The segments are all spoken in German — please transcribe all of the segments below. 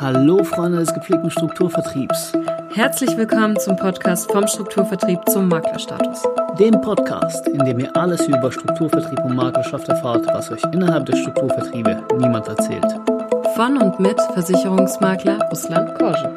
Hallo Freunde des gepflegten Strukturvertriebs. Herzlich willkommen zum Podcast vom Strukturvertrieb zum Maklerstatus. Dem Podcast, in dem ihr alles über Strukturvertrieb und Maklerschaft erfahrt, was euch innerhalb der Strukturvertriebe niemand erzählt. Von und mit Versicherungsmakler Ruslan Korschen.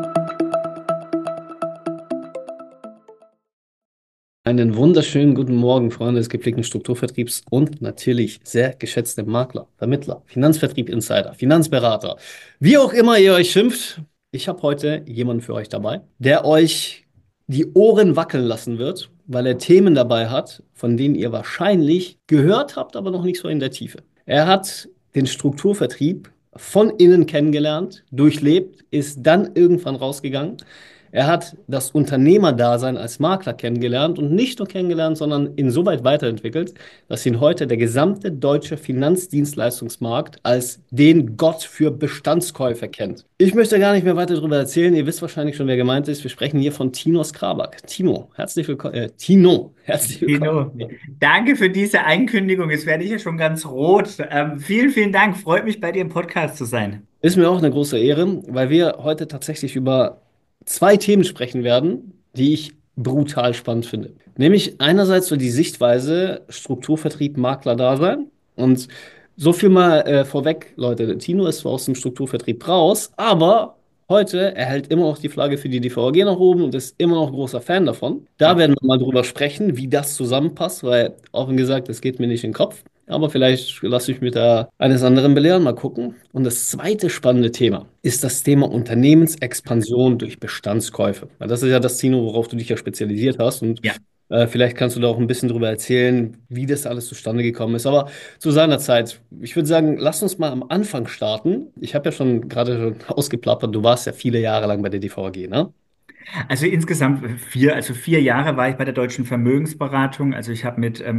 Einen wunderschönen guten Morgen, Freunde des gepflegten Strukturvertriebs und natürlich sehr geschätzte Makler, Vermittler, Finanzvertrieb Insider, Finanzberater, wie auch immer ihr euch schimpft. Ich habe heute jemanden für euch dabei, der euch die Ohren wackeln lassen wird, weil er Themen dabei hat, von denen ihr wahrscheinlich gehört habt, aber noch nicht so in der Tiefe. Er hat den Strukturvertrieb von innen kennengelernt, durchlebt, ist dann irgendwann rausgegangen. Er hat das Unternehmerdasein als Makler kennengelernt und nicht nur kennengelernt, sondern insoweit weiterentwickelt, dass ihn heute der gesamte deutsche Finanzdienstleistungsmarkt als den Gott für Bestandskäufer kennt. Ich möchte gar nicht mehr weiter darüber erzählen. Ihr wisst wahrscheinlich schon, wer gemeint ist. Wir sprechen hier von Tino Skrabak. Tino, herzlich willkommen. Tino, herzlich willkommen. Tino, danke für diese Ankündigung. Jetzt werde ich ja schon ganz rot. Vielen, vielen Dank. Freut mich, bei dir im Podcast zu sein. Ist mir auch eine große Ehre, weil wir heute tatsächlich über zwei Themen sprechen werden, die ich brutal spannend finde. Nämlich einerseits so die Sichtweise Strukturvertrieb, Makler-Dasein. Und so viel mal vorweg, Leute, Tino ist zwar aus dem Strukturvertrieb raus, aber heute erhält immer noch die Flagge für die DVAG nach oben und ist immer noch großer Fan davon. Da werden wir mal drüber sprechen, wie das zusammenpasst, weil offen gesagt, das geht mir nicht in den Kopf. Aber vielleicht lasse ich mich da eines anderen belehren, mal gucken. Und das zweite spannende Thema ist das Thema Unternehmensexpansion durch Bestandskäufe. Weil das ist ja das, Tino, worauf du dich ja spezialisiert hast. Und Ja. vielleicht kannst du da auch ein bisschen drüber erzählen, wie das alles zustande gekommen ist. Aber zu seiner Zeit, ich würde sagen, lass uns mal am Anfang starten. Ich habe ja schon gerade schon ausgeplappert, du warst ja viele Jahre lang bei der DVAG, ne? Also insgesamt 4 Jahre war ich bei der Deutschen Vermögensberatung. Also ich habe mit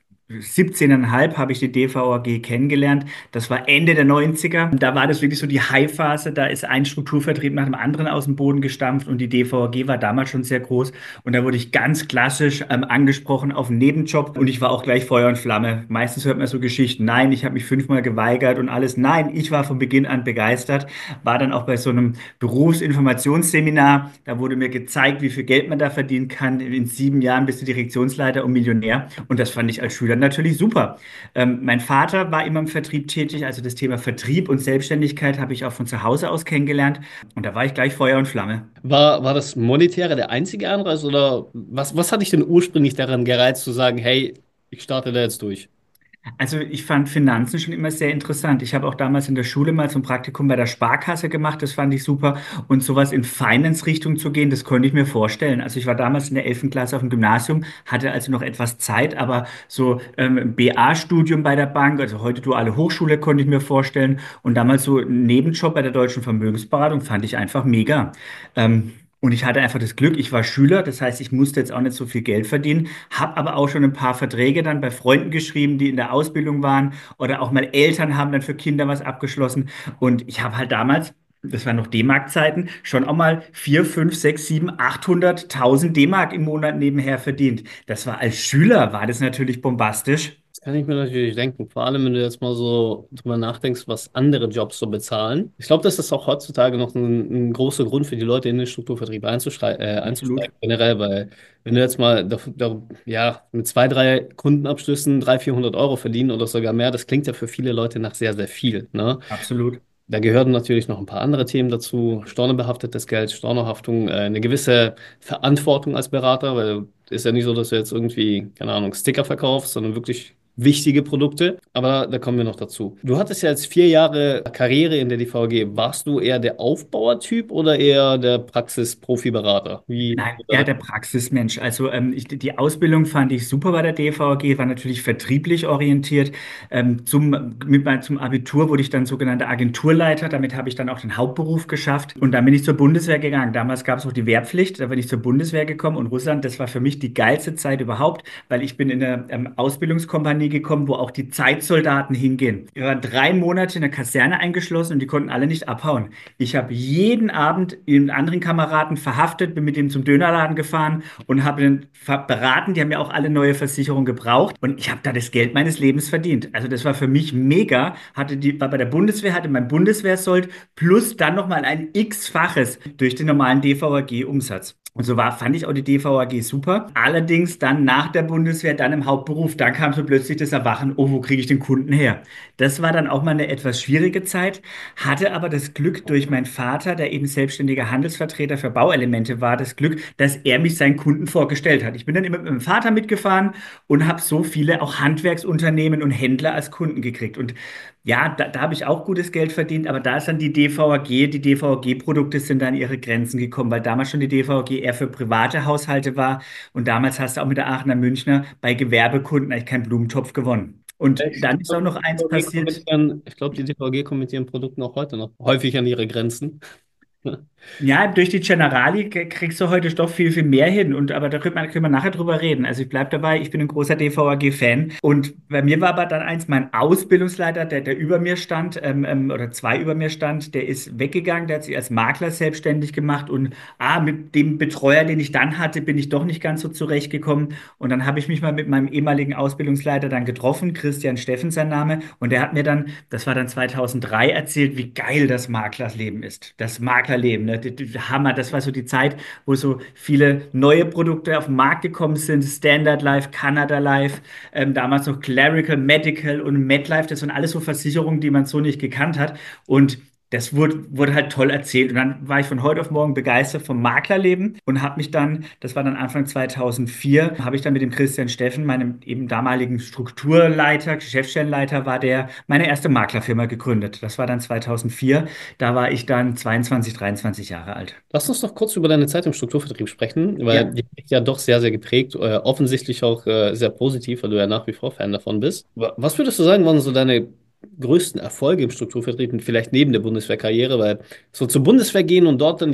17,5 habe ich die DVAG kennengelernt. Das war Ende der 90er. Da war das wirklich so die High-Phase. Da ist ein Strukturvertrieb nach dem anderen aus dem Boden gestampft und die DVAG war damals schon sehr groß. Und da wurde ich ganz klassisch angesprochen auf einen Nebenjob und ich war auch gleich Feuer und Flamme. Meistens hört man so Geschichten. Nein, ich habe mich 5-mal geweigert und alles. Nein, ich war von Beginn an begeistert. War dann auch bei so einem Berufsinformationsseminar. Da wurde mir gezeigt, wie viel Geld man da verdienen kann. In 7 Jahren bist du Direktionsleiter und Millionär. Und das fand ich als Schüler natürlich super. Mein Vater war immer im Vertrieb tätig, also das Thema Vertrieb und Selbstständigkeit habe ich auch von zu Hause aus kennengelernt. Und da war ich gleich Feuer und Flamme. War das Monetäre der einzige Anreiz oder was hat dich denn ursprünglich daran gereizt zu sagen, hey, ich starte da jetzt durch? Also ich fand Finanzen schon immer sehr interessant. Ich habe auch damals in der Schule mal so ein Praktikum bei der Sparkasse gemacht, das fand ich super. Und sowas in Finance-Richtung zu gehen, das konnte ich mir vorstellen. Also ich war damals in der 11. Klasse auf dem Gymnasium, hatte also noch etwas Zeit, aber so BA-Studium bei der Bank, also heute duale Hochschule, konnte ich mir vorstellen. Und damals so ein Nebenjob bei der Deutschen Vermögensberatung fand ich einfach mega. Und ich hatte einfach das Glück, ich war Schüler, das heißt, ich musste jetzt auch nicht so viel Geld verdienen, habe aber auch schon ein paar Verträge dann bei Freunden geschrieben, die in der Ausbildung waren oder auch mal Eltern haben dann für Kinder was abgeschlossen. Und ich habe halt damals, das waren noch D-Mark-Zeiten, schon auch mal 4, 5, 6, 7, 800.000 D-Mark im Monat nebenher verdient. Das war als Schüler, war das natürlich bombastisch. Das kann ich mir natürlich denken. Vor allem, wenn du jetzt mal so drüber nachdenkst, was andere Jobs so bezahlen. Ich glaube, das ist auch heutzutage noch ein großer Grund für die Leute, in den Strukturvertrieb Absolut. einzusteigen. Generell, weil wenn du jetzt mal ja, mit 2, 3 Kundenabschlüssen 300, 400 Euro verdienen oder sogar mehr, das klingt ja für viele Leute nach sehr, sehr viel, ne? Absolut. Da gehören natürlich noch ein paar andere Themen dazu. Stornobehaftetes Geld, Stornohaftung, eine gewisse Verantwortung als Berater, weil es ist ja nicht so, dass du jetzt irgendwie, keine Ahnung, Sticker verkaufst, sondern wirklich wichtige Produkte. Aber da kommen wir noch dazu. Du hattest ja jetzt 4 Jahre Karriere in der DVG. Warst du eher der Aufbauertyp oder eher der Praxis-Profi-Berater? Wie? Nein, eher der Praxismensch. Also die Ausbildung fand ich super bei der DVG, war natürlich vertrieblich orientiert. Zum Abitur wurde ich dann sogenannter Agenturleiter. Damit habe ich dann auch den Hauptberuf geschafft. Und dann bin ich zur Bundeswehr gegangen. Damals gab es auch die Wehrpflicht. Da bin ich zur Bundeswehr gekommen. Und Russland, das war für mich die geilste Zeit überhaupt, weil ich bin in der Ausbildungskompanie Armee gekommen, wo auch die Zeitsoldaten hingehen. Wir waren 3 Monate in der Kaserne eingeschlossen und die konnten alle nicht abhauen. Ich habe jeden Abend einen anderen Kameraden verhaftet, bin mit dem zum Dönerladen gefahren und habe ihn beraten. Die haben ja auch alle neue Versicherungen gebraucht und ich habe da das Geld meines Lebens verdient. Also das war für mich mega. War bei der Bundeswehr, hatte mein Bundeswehrsold plus dann nochmal ein X-faches durch den normalen DVAG-Umsatz. Und so fand ich auch die DVAG super. Allerdings dann nach der Bundeswehr, dann im Hauptberuf, dann kam so plötzlich das Erwachen, oh, wo kriege ich den Kunden her? Das war dann auch mal eine etwas schwierige Zeit, hatte aber das Glück durch meinen Vater, der eben selbstständiger Handelsvertreter für Bauelemente war, das Glück, dass er mich seinen Kunden vorgestellt hat. Ich bin dann immer mit meinem Vater mitgefahren und habe so viele auch Handwerksunternehmen und Händler als Kunden gekriegt. Und ja, da habe ich auch gutes Geld verdient, aber da ist dann die DVAG-Produkte sind dann an ihre Grenzen gekommen, weil damals schon die DVAG eher für private Haushalte war und damals hast du auch mit der Aachener Münchner bei Gewerbekunden eigentlich keinen Blumentopf gewonnen. Und Ich dann ist auch noch eins passiert. glaube, die DVG kommen mit ihren Produkten auch heute noch häufig an ihre Grenzen. Ja, durch die Generali kriegst du heute doch viel, viel mehr hin. Aber da können wir nachher drüber reden. Also ich bleibe dabei, ich bin ein großer DVAG-Fan. Und bei mir war aber dann eins, mein Ausbildungsleiter, der über mir stand, oder zwei über mir stand, der ist weggegangen, der hat sich als Makler selbstständig gemacht. Und mit dem Betreuer, den ich dann hatte, bin ich doch nicht ganz so zurechtgekommen. Und dann habe ich mich mal mit meinem ehemaligen Ausbildungsleiter dann getroffen, Christian Steffen sein Name. Und der hat mir dann, das war dann 2003, erzählt, wie geil das Maklerleben ist. Das Maklerleben, ne? Hammer, das war so die Zeit, wo so viele neue Produkte auf den Markt gekommen sind. Standard Life, Canada Life, damals noch Clerical, Medical und MetLife. Das waren alles so Versicherungen, die man so nicht gekannt hat. Und das wurde halt toll erzählt. Und dann war ich von heute auf morgen begeistert vom Maklerleben und habe mich dann, das war dann Anfang 2004, habe ich dann mit dem Christian Steffen, meinem eben damaligen Strukturleiter, Geschäftsstellenleiter, war der, meine erste Maklerfirma gegründet. Das war dann 2004. Da war ich dann 22, 23 Jahre alt. Lass uns noch kurz über deine Zeit im Strukturvertrieb sprechen, weil Ja. die ist ja doch sehr, sehr geprägt, offensichtlich auch sehr positiv, weil du ja nach wie vor Fan davon bist. Was würdest du sagen, waren so deine größten Erfolge im Strukturvertrieb und vielleicht neben der Bundeswehrkarriere? Weil so zur Bundeswehr gehen und dort dann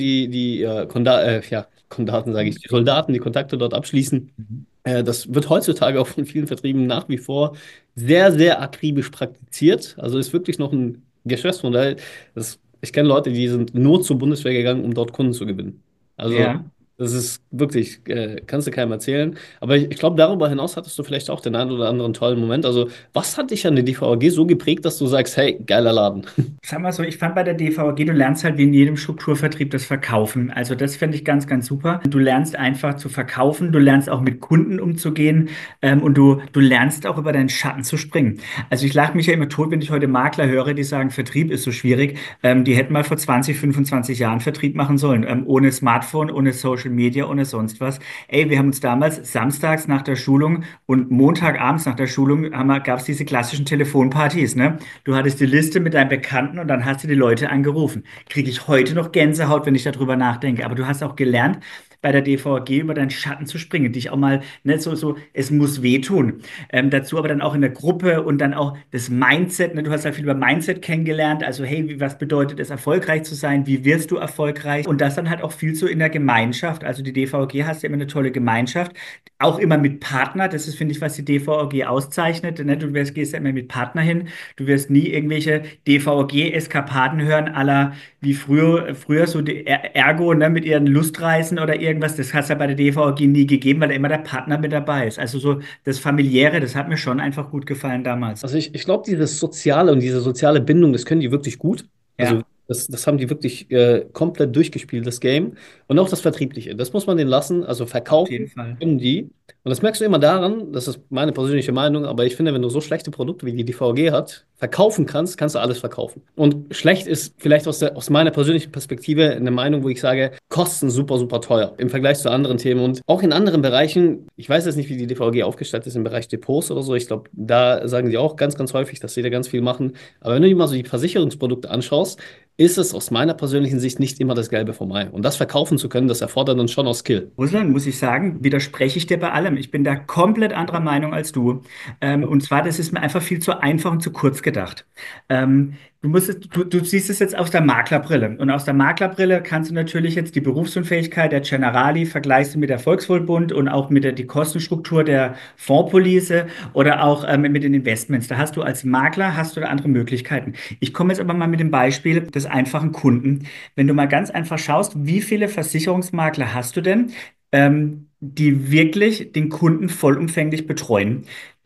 Kondaten, sage ich, die Soldaten, die Kontakte dort abschließen, Mhm. das wird heutzutage auch von vielen Vertrieben nach wie vor sehr, sehr akribisch praktiziert. Also ist wirklich noch ein Geschäftsmodell. Ich kenne Leute, die sind nur zur Bundeswehr gegangen, um dort Kunden zu gewinnen. Also Ja. das ist wirklich, kannst du keinem erzählen. Aber ich glaube, darüber hinaus hattest du vielleicht auch den einen oder anderen tollen Moment. Also was hat dich an der DVAG so geprägt, dass du sagst, hey, geiler Laden? Sag mal so, ich fand bei der DVG, du lernst halt wie in jedem Strukturvertrieb das Verkaufen. Also das finde ich ganz, ganz super. Du lernst einfach zu verkaufen, du lernst auch mit Kunden umzugehen, und du lernst auch über deinen Schatten zu springen. Also ich lache mich ja immer tot, wenn ich heute Makler höre, die sagen, Vertrieb ist so schwierig. Die hätten mal vor 20, 25 Jahren Vertrieb machen sollen, ohne Smartphone, ohne Social Media, ohne sonst was. Ey, wir haben uns damals samstags nach der Schulung und Montagabends nach der Schulung gab es diese klassischen Telefonpartys, ne? Du hattest die Liste mit deinen Bekannten und dann hast du die Leute angerufen. Kriege ich heute noch Gänsehaut, wenn ich darüber nachdenke. Aber du hast auch gelernt, bei der DVG über deinen Schatten zu springen, dich auch mal, ne, es muss wehtun. Dazu aber dann auch in der Gruppe und dann auch das Mindset, ne, du hast ja viel über Mindset kennengelernt, also hey, was bedeutet es, erfolgreich zu sein, wie wirst du erfolgreich und das dann halt auch viel so in der Gemeinschaft, also die DVG hast ja immer eine tolle Gemeinschaft, auch immer mit Partner, das ist, finde ich, was die DVG auszeichnet, ne, gehst ja immer mit Partner hin, du wirst nie irgendwelche DVG-Eskapaden hören, wie früher so die Ergo, ne, mit ihren Lustreisen oder irgendwas, das hat es ja bei der DVG nie gegeben, weil da immer der Partner mit dabei ist. Also so das Familiäre, das hat mir schon einfach gut gefallen damals. Also ich glaube, dieses Soziale und diese soziale Bindung, das können die wirklich gut. Also Ja, das haben die wirklich komplett durchgespielt, das Game. Und auch das Vertriebliche, das muss man denen lassen. Also auf jeden verkaufen Fall. können die. Und das merkst du immer daran, das ist meine persönliche Meinung, aber ich finde, wenn du so schlechte Produkte wie die VG hat, verkaufen kannst, kannst du alles verkaufen. Und schlecht ist vielleicht aus meiner persönlichen Perspektive eine Meinung, wo ich sage, Kosten super, super teuer im Vergleich zu anderen Themen. Und auch in anderen Bereichen, ich weiß jetzt nicht, wie die DVG aufgestellt ist im Bereich Depots oder so. Ich glaube, da sagen die auch ganz, ganz häufig, dass sie da ganz viel machen. Aber wenn du dir mal so die Versicherungsprodukte anschaust, ist es aus meiner persönlichen Sicht nicht immer das Gelbe vom Ei. Und das verkaufen zu können, das erfordert dann schon auch Skill. Russland, muss ich sagen, widerspreche ich dir bei allem. Ich bin da komplett anderer Meinung als du. Und zwar, das ist mir einfach viel zu einfach und zu kurz gedacht. Ähm, Du siehst es jetzt aus der Maklerbrille. Und aus der Maklerbrille kannst du natürlich jetzt die Berufsunfähigkeit der Generali vergleichst du mit der Volkswohlbund und auch mit die Kostenstruktur der Fondspolice oder auch mit den Investments. Da hast du als Makler hast du da andere Möglichkeiten. Ich komme jetzt aber mal mit dem Beispiel des einfachen Kunden. Wenn du mal ganz einfach schaust, wie viele Versicherungsmakler hast du denn, die wirklich den Kunden vollumfänglich betreuen?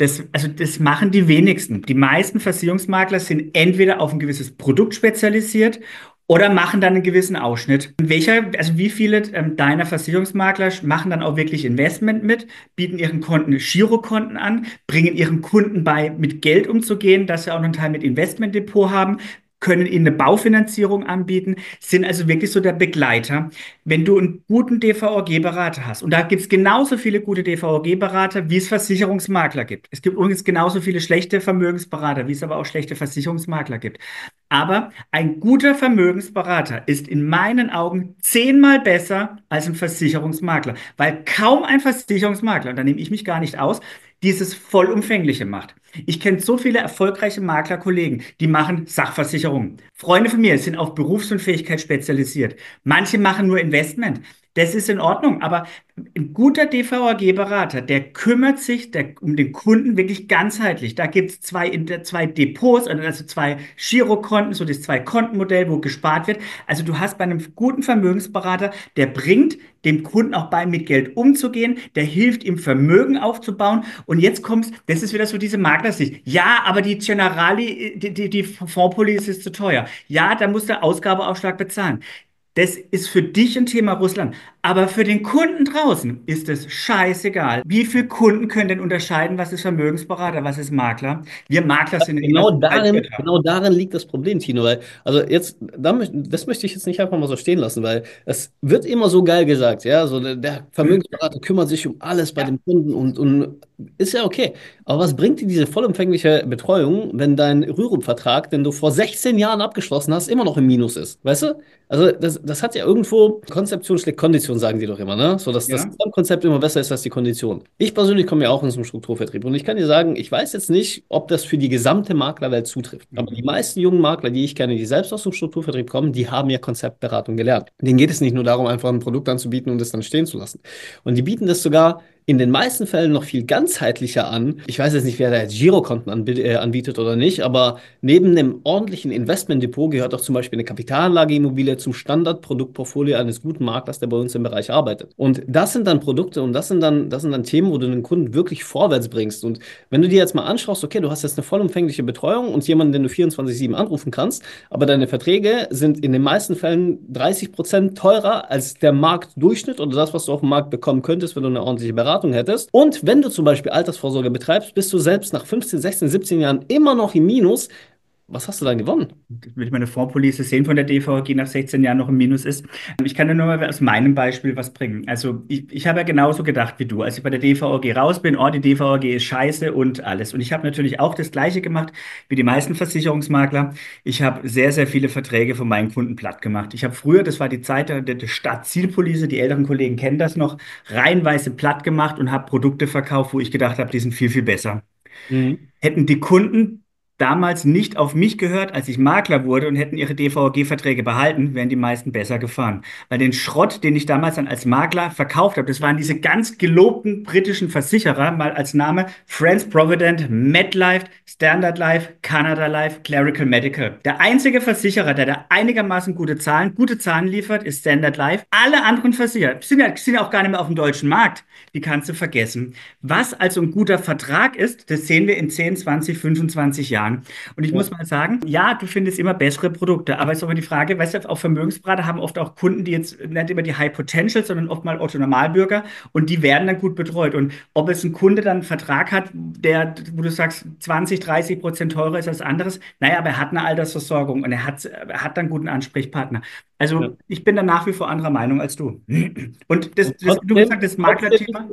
Das machen die wenigsten. Die meisten Versicherungsmakler sind entweder auf ein gewisses Produkt spezialisiert oder machen dann einen gewissen Ausschnitt. Also wie viele deiner Versicherungsmakler machen dann auch wirklich Investment mit, bieten ihren Kunden Girokonten an, bringen ihren Kunden bei, mit Geld umzugehen, dass sie auch noch einen Teil mit Investmentdepot haben, können ihnen eine Baufinanzierung anbieten, sind also wirklich so der Begleiter. Wenn du einen guten DVOG-Berater hast, und da gibt es genauso viele gute DVOG-Berater, wie es Versicherungsmakler gibt. Es gibt übrigens genauso viele schlechte Vermögensberater, wie es aber auch schlechte Versicherungsmakler gibt. Aber ein guter Vermögensberater ist in meinen Augen 10-mal besser als ein Versicherungsmakler, weil kaum ein Versicherungsmakler, und da nehme ich mich gar nicht aus, dieses Vollumfängliche macht. Ich kenne so viele erfolgreiche Maklerkollegen, die machen Sachversicherungen. Freunde von mir sind auf Berufsunfähigkeit spezialisiert. Manche machen nur Investment. Das ist in Ordnung, aber ein guter DVAG-Berater, der kümmert sich um den Kunden wirklich ganzheitlich. Da gibt es zwei Depots, also zwei Girokonten, so das Zwei-Konten-Modell, wo gespart wird. Also du hast bei einem guten Vermögensberater, der bringt dem Kunden auch bei, mit Geld umzugehen, der hilft ihm Vermögen aufzubauen. Und jetzt kommt's, das ist wieder so diese Maklersicht. Ja, aber die Generali, die Fondspolice ist zu teuer. Ja, da muss der Ausgabeaufschlag bezahlen. Das ist für dich ein Thema Russland. Aber für den Kunden draußen ist es scheißegal. Wie viele Kunden können denn unterscheiden, was ist Vermögensberater, was ist Makler? Wir Makler sind immer so Altwirte. Genau darin liegt das Problem, Tino, weil, also jetzt, das möchte ich jetzt nicht einfach mal so stehen lassen, weil es wird immer so geil gesagt, ja, so der Vermögensberater kümmert sich um alles bei Ja, dem Kunden und ist ja okay. Aber was bringt dir diese vollumfängliche Betreuung, wenn dein Rürup-Vertrag, den du vor 16 Jahren abgeschlossen hast, immer noch im Minus ist, weißt du? Also das hat ja irgendwo Konzeption schlägt Kondition, sagen die doch immer, ne? So dass das ja. Gesamtkonzept immer besser ist als die Kondition. Ich persönlich komme ja auch aus dem Strukturvertrieb und ich kann dir sagen, ich weiß jetzt nicht, ob das für die gesamte Maklerwelt zutrifft. Aber die Mhm. meisten jungen Makler, die ich kenne, die selbst aus dem Strukturvertrieb kommen, die haben ja Konzeptberatung gelernt. Denen geht es nicht nur darum, einfach ein Produkt anzubieten und es dann stehen zu lassen. Und die bieten das sogar in den meisten Fällen noch viel ganzheitlicher an. Ich weiß jetzt nicht, wer da jetzt Girokonten anbietet oder nicht, aber neben einem ordentlichen Investmentdepot gehört auch zum Beispiel eine Kapitalanlageimmobilie zum Standardproduktportfolio eines guten Maklers, der bei uns im Bereich arbeitet. Und das sind dann Produkte und das sind dann Themen, wo du den Kunden wirklich vorwärts bringst. Und wenn du dir jetzt mal anschaust, okay, du hast jetzt eine vollumfängliche Betreuung und jemanden, den du 24/7 anrufen kannst, aber deine Verträge sind in den meisten Fällen 30% teurer als der Marktdurchschnitt oder das, was du auf dem Markt bekommen könntest, wenn du eine ordentliche Beratung hättest. Und wenn du zum Beispiel Altersvorsorge betreibst, bist du selbst nach 15, 16, 17 Jahren immer noch im Minus. Was hast du dann gewonnen? Will ich meine Fondspolice sehen von der DVG nach 16 Jahren noch im Minus ist. Ich kann dir nur mal aus meinem Beispiel was bringen. Also ich habe ja genauso gedacht wie du. Als ich bei der DVG raus bin, oh, die DVG ist scheiße und alles. Und ich habe natürlich auch das Gleiche gemacht wie die meisten Versicherungsmakler. Ich habe sehr, sehr viele Verträge von meinen Kunden platt gemacht. Ich habe früher, das war die Zeit der Stadtzielpolice, die älteren Kollegen kennen das noch, reihenweise platt gemacht und habe Produkte verkauft, wo ich gedacht habe, die sind viel, viel besser. Mhm. Hätten die Kunden damals nicht auf mich gehört, als ich Makler wurde und hätten ihre DVG-Verträge behalten, wären die meisten besser gefahren. Weil den Schrott, den ich damals dann als Makler verkauft habe, das waren diese ganz gelobten britischen Versicherer, mal als Name Friends Provident, MetLife, Standard Life, Canada Life, Clerical Medical. Der einzige Versicherer, der da einigermaßen gute Zahlen liefert, ist Standard Life. Alle anderen Versicherer sind ja auch gar nicht mehr auf dem deutschen Markt. Die kannst du vergessen. Was also ein guter Vertrag ist, das sehen wir in 10, 20, 25 Jahren. Und ich Ja, muss mal sagen, ja, du findest immer bessere Produkte, aber es ist auch immer die Frage, weißt du, auch Vermögensberater haben oft auch Kunden, die jetzt nicht immer die High Potential, sondern oft mal Otto Normalbürger und die werden dann gut betreut. Und ob es ein Kunde dann einen Vertrag hat, wo du sagst, 20, 30% teurer ist als anderes, naja, aber er hat eine Altersversorgung und er hat dann einen guten Ansprechpartner. ja. Also ich bin da nach wie vor anderer Meinung als du. Und Und du gesagt, das trotzdem, Maklerthema,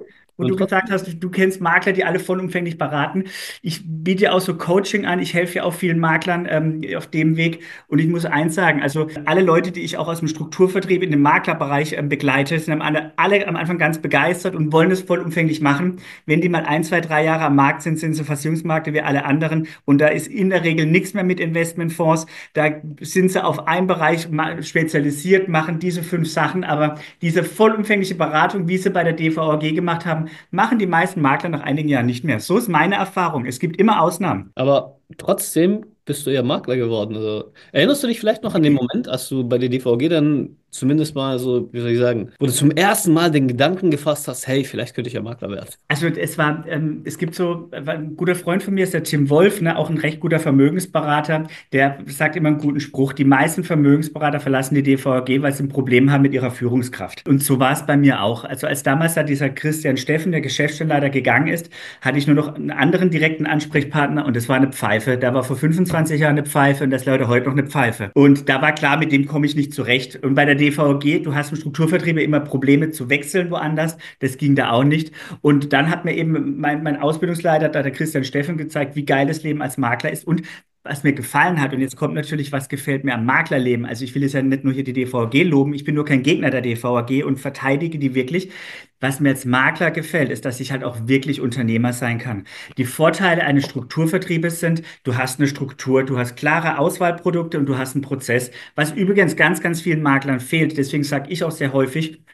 wo Und du gesagt trotzdem, hast, du kennst Makler, die alle vollumfänglich beraten. Ich biete ja auch so Coaching an. Ich helfe ja auch vielen Maklern auf dem Weg. Und ich muss eins sagen, also alle Leute, die ich auch aus dem Strukturvertrieb in dem Maklerbereich begleite, sind alle am Anfang ganz begeistert und wollen es vollumfänglich machen. Wenn die mal 1, 2, 3 Jahre am Markt sind, sind sie Versicherungsmakler wie alle anderen. Und da ist in der Regel nichts mehr mit Investmentfonds. Da sind sie auf einen Bereich spezialisiert, machen diese 5 Sachen. Aber diese vollumfängliche Beratung, wie sie bei der DVAG gemacht haben, machen die meisten Makler nach einigen Jahren nicht mehr. So ist meine Erfahrung. Es gibt immer Ausnahmen. aber trotzdem bist du ja Makler geworden. Also, erinnerst du dich vielleicht noch an den Moment, als du bei der DVG dann zumindest mal so, wie soll ich sagen, wo du zum ersten Mal den Gedanken gefasst hast, hey, vielleicht könnte ich ja Makler werden? Also es gibt so, ein guter Freund von mir ist der Tim Wolf, ne, auch ein recht guter Vermögensberater, der sagt immer einen guten Spruch, die meisten Vermögensberater verlassen die DVAG, weil sie ein Problem haben mit ihrer Führungskraft. Und so war es bei mir auch. Also als damals da dieser Christian Steffen, der Geschäftsstellenleiter, gegangen ist, hatte ich nur noch einen anderen direkten Ansprechpartner und das war eine Pfeife. Da war vor 25 Jahren eine Pfeife und das ist leider heute noch eine Pfeife. Und da war klar, mit dem komme ich nicht zurecht. Und bei der DVAG, du hast im Strukturvertrieb immer Probleme zu wechseln woanders, das ging da auch nicht. Und dann hat mir eben mein Ausbildungsleiter, da der Christian Steffen, gezeigt, wie geil das Leben als Makler ist und was mir gefallen hat. Und jetzt kommt natürlich, was gefällt mir am Maklerleben. Also ich will jetzt ja nicht nur hier die DVAG loben, ich bin nur kein Gegner der DVAG und verteidige die wirklich. Was mir als Makler gefällt, ist, dass ich halt auch wirklich Unternehmer sein kann. Die Vorteile eines Strukturvertriebes sind, du hast eine Struktur, du hast klare Auswahlprodukte und du hast einen Prozess, was übrigens ganz, ganz vielen Maklern fehlt. Deswegen sage ich auch sehr häufig,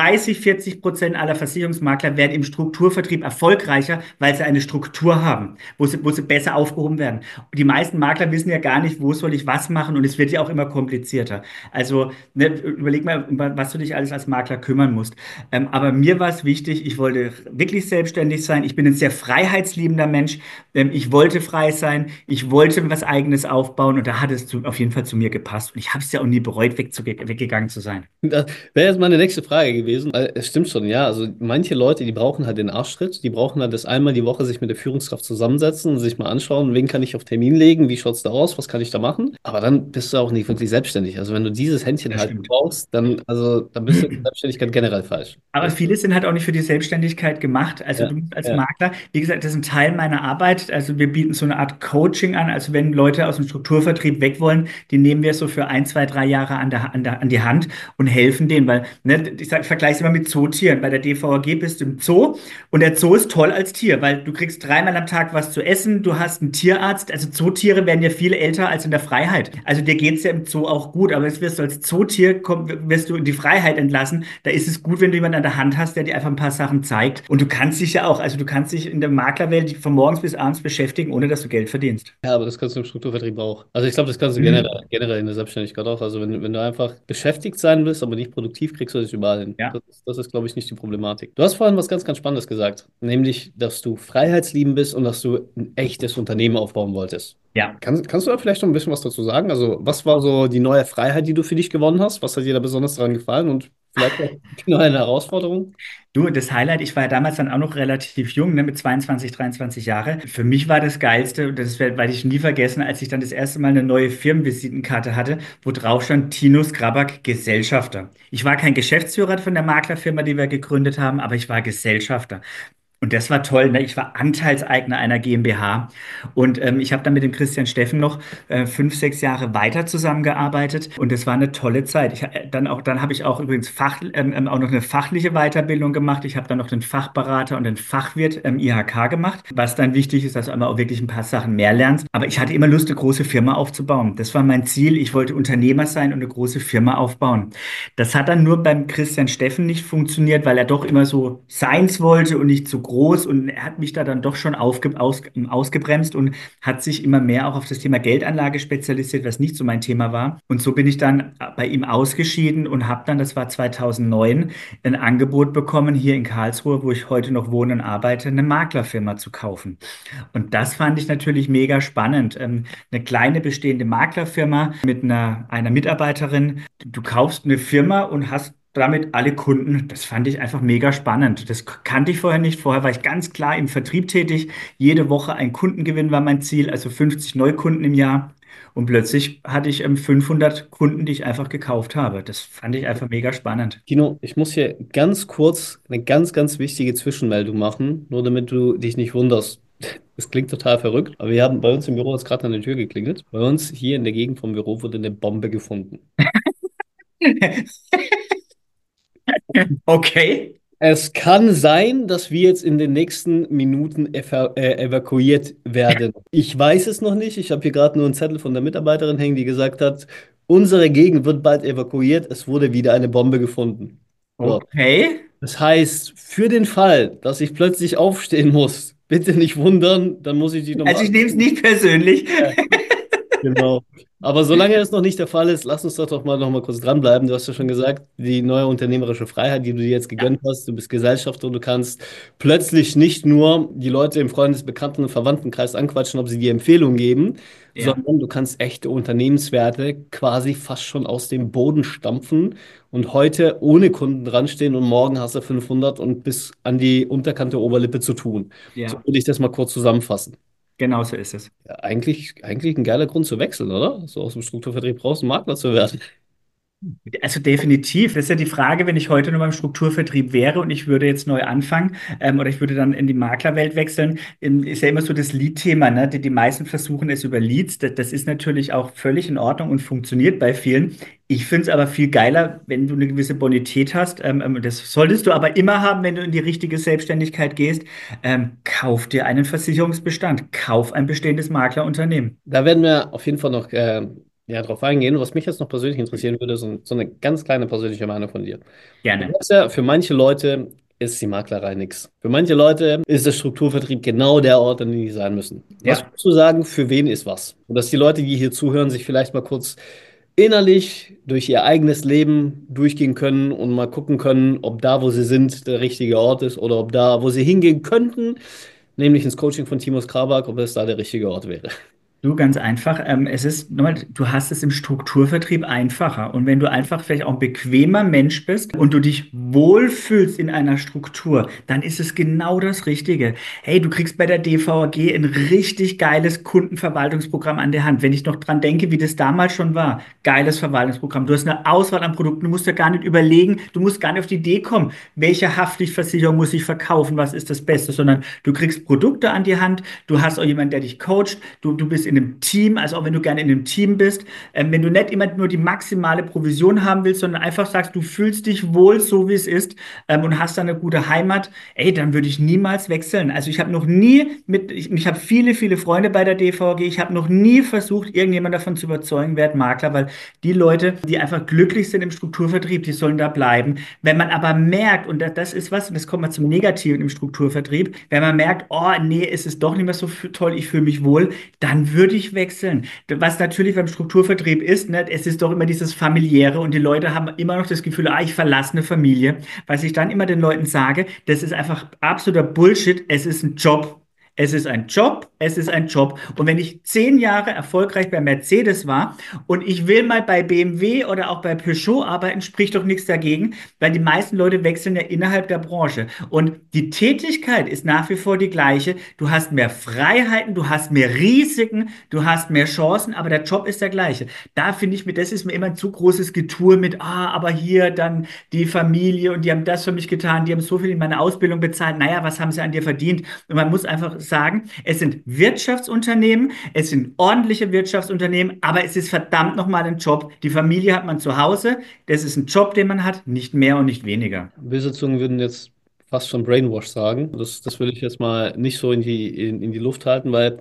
30, 40% aller Versicherungsmakler werden im Strukturvertrieb erfolgreicher, weil sie eine Struktur haben, wo sie besser aufgehoben werden. Und die meisten Makler wissen ja gar nicht, wo soll ich was machen und es wird ja auch immer komplizierter. Also ne, überleg mal, um was du dich alles als Makler kümmern musst. Aber mir war es wichtig, ich wollte wirklich selbstständig sein. Ich bin ein sehr freiheitsliebender Mensch. Ich wollte frei sein. Ich wollte was Eigenes aufbauen und da hat es auf jeden Fall zu mir gepasst. Und ich habe es ja auch nie bereut, weggegangen zu sein. Das wäre jetzt meine nächste Frage gewesen. Es stimmt schon, ja. Also manche Leute, die brauchen halt den Arschtritt. Die brauchen halt das einmal die Woche sich mit der Führungskraft zusammensetzen und sich mal anschauen, wen kann ich auf Termin legen, wie schaut es da aus, was kann ich da machen. Aber dann bist du auch nicht wirklich selbstständig. Also wenn du dieses Händchen Das halt stimmt. brauchst, dann bist du in der Selbstständigkeit generell falsch. Aber Das, viele sind halt auch nicht für die Selbstständigkeit gemacht. Also ja, du als ja. Makler, wie gesagt, das ist ein Teil meiner Arbeit. Also wir bieten so eine Art Coaching an. Also wenn Leute aus dem Strukturvertrieb weg wollen, die nehmen wir so für 1, 2, 3 Jahre an die Hand und helfen denen. Weil, ne, ich vergleiche es immer mit Zootieren. Bei der DVAG bist du im Zoo und der Zoo ist toll als Tier, weil du kriegst 3-mal am Tag was zu essen, du hast einen Tierarzt. Also Zootiere werden ja viel älter als in der Freiheit. Also dir geht es ja im Zoo auch gut, aber jetzt wirst du als Zootier, wirst du in die Freiheit entlassen. Da ist es gut, wenn du jemanden an der Hand hast, der dir einfach ein paar Sachen zeigt. Und du kannst dich ja auch, also du kannst dich in der Maklerwelt von morgens bis abends beschäftigen, ohne dass du Geld verdienst. Ja, aber das kannst du im Strukturvertrieb auch. Also ich glaube, das kannst du Mhm. generell in der Selbstständigkeit auch. Also wenn du einfach beschäftigt sein willst, aber nicht produktiv, kriegst du das überall hin. Ja. Das ist, glaube ich, nicht die Problematik. Du hast vorhin was ganz, ganz Spannendes gesagt, nämlich, dass du freiheitsliebend bist und dass du ein echtes Unternehmen aufbauen wolltest. Ja. Kannst du da vielleicht noch ein bisschen was dazu sagen? Also was war so die neue Freiheit, die du für dich gewonnen hast? Was hat dir da besonders daran gefallen und vielleicht auch die neue Herausforderung? Du, das Highlight, ich war ja damals dann auch noch relativ jung, ne, mit 22, 23 Jahre. Für mich war das Geilste, und werde ich nie vergessen, als ich dann das erste Mal eine neue Firmenvisitenkarte hatte, wo drauf stand Tinus Grabak Gesellschafter. Ich war kein Geschäftsführer von der Maklerfirma, die wir gegründet haben, aber ich war Gesellschafter. Und das war toll, ne? Ich war Anteilseigner einer GmbH und ich habe dann mit dem Christian Steffen noch 5, 6 Jahre weiter zusammengearbeitet und das war eine tolle Zeit. Dann habe ich auch übrigens auch noch eine fachliche Weiterbildung gemacht. Ich habe dann noch den Fachberater und den Fachwirt IHK gemacht, was dann wichtig ist, dass du einmal auch wirklich ein paar Sachen mehr lernst. Aber ich hatte immer Lust, eine große Firma aufzubauen. Das war mein Ziel. Ich wollte Unternehmer sein und eine große Firma aufbauen. Das hat dann nur beim Christian Steffen nicht funktioniert, weil er doch immer so seins wollte und nicht zu groß. Und er hat mich da dann doch schon ausgebremst und hat sich immer mehr auch auf das Thema Geldanlage spezialisiert, was nicht so mein Thema war. Und so bin ich dann bei ihm ausgeschieden und habe dann, das war 2009, ein Angebot bekommen, hier in Karlsruhe, wo ich heute noch wohne und arbeite, eine Maklerfirma zu kaufen. Und das fand ich natürlich mega spannend. Eine kleine bestehende Maklerfirma mit einer Mitarbeiterin. Du kaufst eine Firma und hast damit alle Kunden. Das fand ich einfach mega spannend. Das kannte ich vorher nicht. Vorher war ich ganz klar im Vertrieb tätig. Jede Woche ein Kundengewinn war mein Ziel, also 50 Neukunden im Jahr. Und plötzlich hatte ich 500 Kunden, die ich einfach gekauft habe. Das fand ich einfach mega spannend. Tino, ich muss hier ganz kurz eine ganz, ganz wichtige Zwischenmeldung machen, nur damit du dich nicht wunderst. Das klingt total verrückt, aber wir haben bei uns im Büro jetzt gerade an der Tür geklingelt. Bei uns hier in der Gegend vom Büro wurde eine Bombe gefunden. Okay. Es kann sein, dass wir jetzt in den nächsten Minuten evakuiert werden. Ich weiß es noch nicht. Ich habe hier gerade nur einen Zettel von der Mitarbeiterin hängen, die gesagt hat, unsere Gegend wird bald evakuiert. Es wurde wieder eine Bombe gefunden. So. Okay. Das heißt, für den Fall, dass ich plötzlich aufstehen muss, bitte nicht wundern, dann muss ich dich Also nochmal ich nehme es anrufen. nicht persönlich. Genau. Aber solange es noch nicht der Fall ist, lass uns doch mal noch mal kurz dranbleiben. Du hast ja schon gesagt, die neue unternehmerische Freiheit, die du dir jetzt Ja, gegönnt hast, du bist Gesellschafter, du kannst plötzlich nicht nur die Leute im Freundes-, Bekannten- und Verwandtenkreis anquatschen, ob sie dir Empfehlungen geben, ja, sondern du kannst echte Unternehmenswerte quasi fast schon aus dem Boden stampfen und heute ohne Kunden dranstehen und morgen hast du 500 und bis an die Unterkante Oberlippe zu tun. So ja, würde ich das mal kurz zusammenfassen. genau so ist es. Ja, eigentlich ein geiler Grund zu wechseln, oder? So aus dem Strukturvertrieb raus, um Makler zu werden. Also definitiv. Das ist ja die Frage, wenn ich heute nur beim Strukturvertrieb wäre und ich würde jetzt neu anfangen oder ich würde dann in die Maklerwelt wechseln, ist ja immer so das Lead-Thema, ne? Die meisten versuchen es über Leads. Das ist natürlich auch völlig in Ordnung und funktioniert bei vielen. Ich finde es aber viel geiler, wenn du eine gewisse Bonität hast. Das solltest du aber immer haben, wenn du in die richtige Selbstständigkeit gehst. Kauf dir einen Versicherungsbestand, kauf ein bestehendes Maklerunternehmen. Da werden wir auf jeden Fall noch ja, drauf eingehen. Was mich jetzt noch persönlich interessieren würde, so eine ganz kleine persönliche Meinung von dir. Du Gerne. sagst ja, für manche Leute ist die Maklerei nichts. Für manche Leute ist der Strukturvertrieb genau der Ort, an dem die sein müssen. Was Ja. würdest du sagen, für wen ist was? Und dass die Leute, die hier zuhören, sich vielleicht mal kurz innerlich durch ihr eigenes Leben durchgehen können und mal gucken können, ob da, wo sie sind, der richtige Ort ist oder ob da, wo sie hingehen könnten, nämlich ins Coaching von Timos Krabak, ob es da der richtige Ort wäre. Du, ganz einfach. Es ist, nochmal, du hast es im Strukturvertrieb einfacher. Und wenn du einfach vielleicht auch ein bequemer Mensch bist und du dich wohlfühlst in einer Struktur, dann ist es genau das Richtige. Hey, du kriegst bei der DVAG ein richtig geiles Kundenverwaltungsprogramm an der Hand. Wenn ich noch dran denke, wie das damals schon war, geiles Verwaltungsprogramm. Du hast eine Auswahl an Produkten, du musst ja gar nicht überlegen, du musst gar nicht auf die Idee kommen, welche Haftpflichtversicherung muss ich verkaufen, was ist das Beste, sondern du kriegst Produkte an die Hand, du hast auch jemanden, der dich coacht, du bist in einem Team, also auch wenn du gerne in einem Team bist, wenn du nicht immer nur die maximale Provision haben willst, sondern einfach sagst, du fühlst dich wohl so, wie es ist, und hast da eine gute Heimat, ey, dann würde ich niemals wechseln. Also ich habe noch nie ich habe viele, viele Freunde bei der DVG, ich habe noch nie versucht, irgendjemand davon zu überzeugen, werd Makler, weil die Leute, die einfach glücklich sind im Strukturvertrieb, die sollen da bleiben. Wenn man aber merkt, und das ist was, und das kommt mal zum Negativen im Strukturvertrieb, wenn man merkt, oh nee, es ist doch nicht mehr so toll, ich fühle mich wohl, dann würde ich wechseln. Was natürlich beim Strukturvertrieb ist, ne, es ist doch immer dieses Familiäre und die Leute haben immer noch das Gefühl, ah, ich verlasse eine Familie. Was ich dann immer den Leuten sage, das ist einfach absoluter Bullshit, es ist ein Job. Es ist ein Job, es ist ein Job. Und wenn ich 10 Jahre erfolgreich bei Mercedes war und ich will mal bei BMW oder auch bei Peugeot arbeiten, spricht doch nichts dagegen, weil die meisten Leute wechseln ja innerhalb der Branche. Und die Tätigkeit ist nach wie vor die gleiche. Du hast mehr Freiheiten, du hast mehr Risiken, du hast mehr Chancen, aber der Job ist der gleiche. Da finde ich mir, das ist mir immer ein zu großes Getue mit, ah, aber hier dann die Familie und die haben das für mich getan, die haben so viel in meine Ausbildung bezahlt. Naja, was haben sie an dir verdient? Und man muss einfach sagen, es sind Wirtschaftsunternehmen, es sind ordentliche Wirtschaftsunternehmen, aber es ist verdammt nochmal ein Job. Die Familie hat man zu Hause, das ist ein Job, den man hat, nicht mehr und nicht weniger. Böse Zungen würden jetzt fast schon Brainwash sagen. Das will ich jetzt mal nicht so in die Luft halten, weil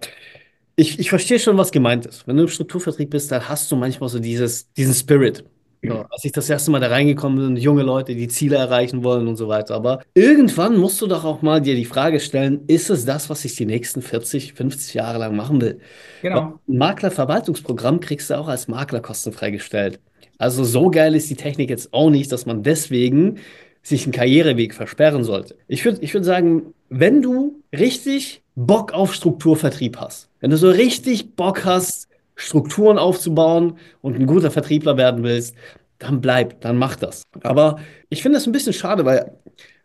ich verstehe schon, was gemeint ist. Wenn du im Strukturvertrieb bist, dann hast du manchmal so diesen Spirit. So, als ich das erste Mal da reingekommen bin, junge Leute, die Ziele erreichen wollen und so weiter. Aber irgendwann musst du doch auch mal dir die Frage stellen, ist es das, was ich die nächsten 40, 50 Jahre lang machen will? Weil Genau. ein Maklerverwaltungsprogramm kriegst du auch als Makler kostenfrei gestellt. Also so geil ist die Technik jetzt auch nicht, dass man deswegen sich einen Karriereweg versperren sollte. Ich würd sagen, wenn du richtig Bock auf Strukturvertrieb hast, wenn du so richtig Bock hast, Strukturen aufzubauen und ein guter Vertriebler werden willst, dann bleib, dann mach das. Aber ich finde das ein bisschen schade, weil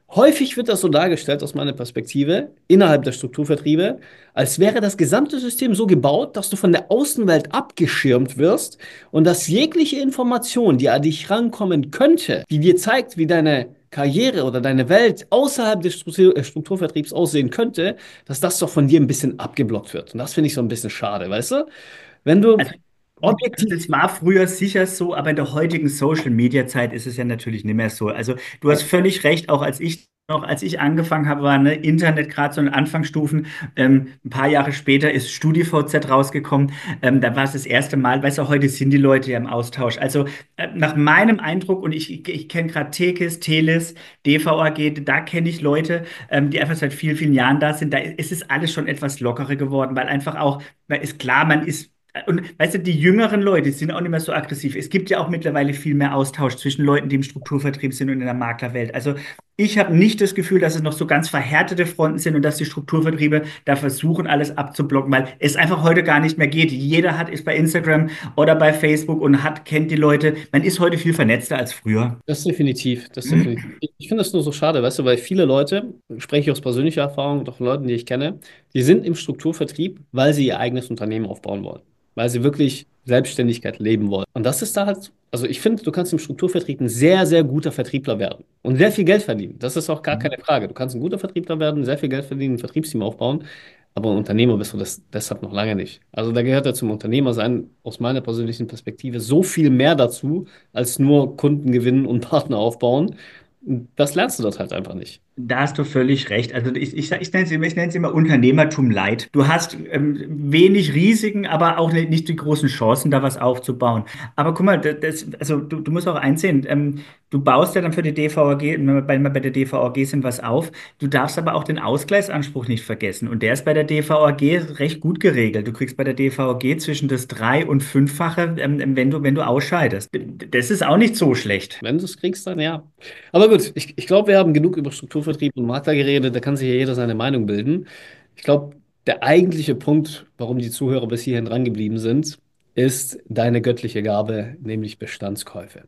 Häufig wird das so dargestellt aus meiner Perspektive innerhalb der Strukturvertriebe, als wäre das gesamte System so gebaut, dass du von der Außenwelt abgeschirmt wirst und dass jegliche Information, die an dich rankommen könnte, die dir zeigt, wie deine Karriere oder deine Welt außerhalb des Strukturvertriebs aussehen könnte, dass das doch von dir ein bisschen abgeblockt wird. Und das finde ich so ein bisschen schade, weißt du? Wenn du Also objektiv. das war früher sicher so, aber in der heutigen Social-Media-Zeit ist es ja natürlich nicht mehr so. Also du hast völlig recht, auch als ich angefangen habe, war ne, Internet gerade so in Anfangsstufen. Ein paar Jahre später ist StudiVZ rausgekommen. Da war es das erste Mal, weißt du, heute sind die Leute ja im Austausch. Also nach meinem Eindruck, und ich kenne gerade Tekis, Telis, DVAG, da kenne ich Leute, die einfach seit vielen, vielen Jahren da sind. Da ist es alles schon etwas lockerer geworden, weil einfach auch, weil ist klar, man ist und weißt du, die jüngeren Leute sind auch nicht mehr so aggressiv. Es gibt ja auch mittlerweile viel mehr Austausch zwischen Leuten, die im Strukturvertrieb sind und in der Maklerwelt. Also ich habe nicht das Gefühl, dass es noch so ganz verhärtete Fronten sind und dass die Strukturvertriebe da versuchen, alles abzublocken, weil es einfach heute gar nicht mehr geht. Jeder ist bei Instagram oder bei Facebook und kennt die Leute. Man ist heute viel vernetzter als früher. Das definitiv, das definitiv. Ich finde das nur so schade, weißt du, weil viele Leute, spreche ich aus persönlicher Erfahrung, doch von Leuten, die ich kenne, die sind im Strukturvertrieb, weil sie ihr eigenes Unternehmen aufbauen wollen, weil sie wirklich Selbstständigkeit leben wollen. Und das ist da halt, also ich finde, du kannst im Strukturvertrieb ein sehr, sehr guter Vertriebler werden und sehr viel Geld verdienen. Das ist auch gar keine Frage. Du kannst ein guter Vertriebler werden, sehr viel Geld verdienen, ein Vertriebsteam aufbauen, aber ein Unternehmer bist du das deshalb noch lange nicht. Also da gehört ja zum Unternehmer sein, aus meiner persönlichen Perspektive, so viel mehr dazu, als nur Kunden gewinnen und Partner aufbauen. Das lernst du dort halt einfach nicht. Da hast du völlig recht. Also ich nenne es immer Unternehmertum Light. Du hast wenig Risiken, aber auch nicht die großen Chancen, da was aufzubauen. Aber guck mal, also du musst auch einsehen, du baust ja dann für die DVAG, wenn wir bei der DVAG sind, was auf. Du darfst aber auch den Ausgleichsanspruch nicht vergessen. Und der ist bei der DVAG recht gut geregelt. Du kriegst bei der DVAG zwischen das und Fünffache, wenn du ausscheidest. Das ist auch nicht so schlecht. Wenn du es kriegst, dann ja. Aber gut, ich glaube, wir haben genug über Strukturvertrieb und Makler geredet. Da kann sich ja jeder seine Meinung bilden. Ich glaube, der eigentliche Punkt, warum die Zuhörer bis hierhin dran geblieben sind, ist deine göttliche Gabe, nämlich Bestandskäufe.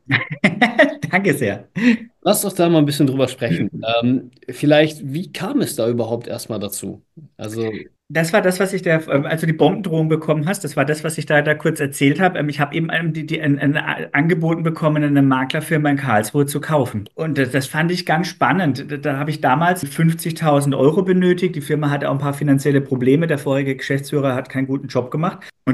Danke sehr. Lass doch da mal ein bisschen drüber sprechen. Vielleicht, wie kam es da überhaupt erstmal dazu? Also, Das war das, was ich da, als du die Bombendrohung bekommen hast, das war das, was ich da kurz erzählt habe. Ich habe eben ein angeboten bekommen, eine Maklerfirma in Karlsruhe zu kaufen. Und das fand ich ganz spannend. Da habe ich damals 50.000 Euro benötigt. Die Firma hatte auch ein paar finanzielle Probleme. Der vorherige Geschäftsführer hat keinen guten Job gemacht. Und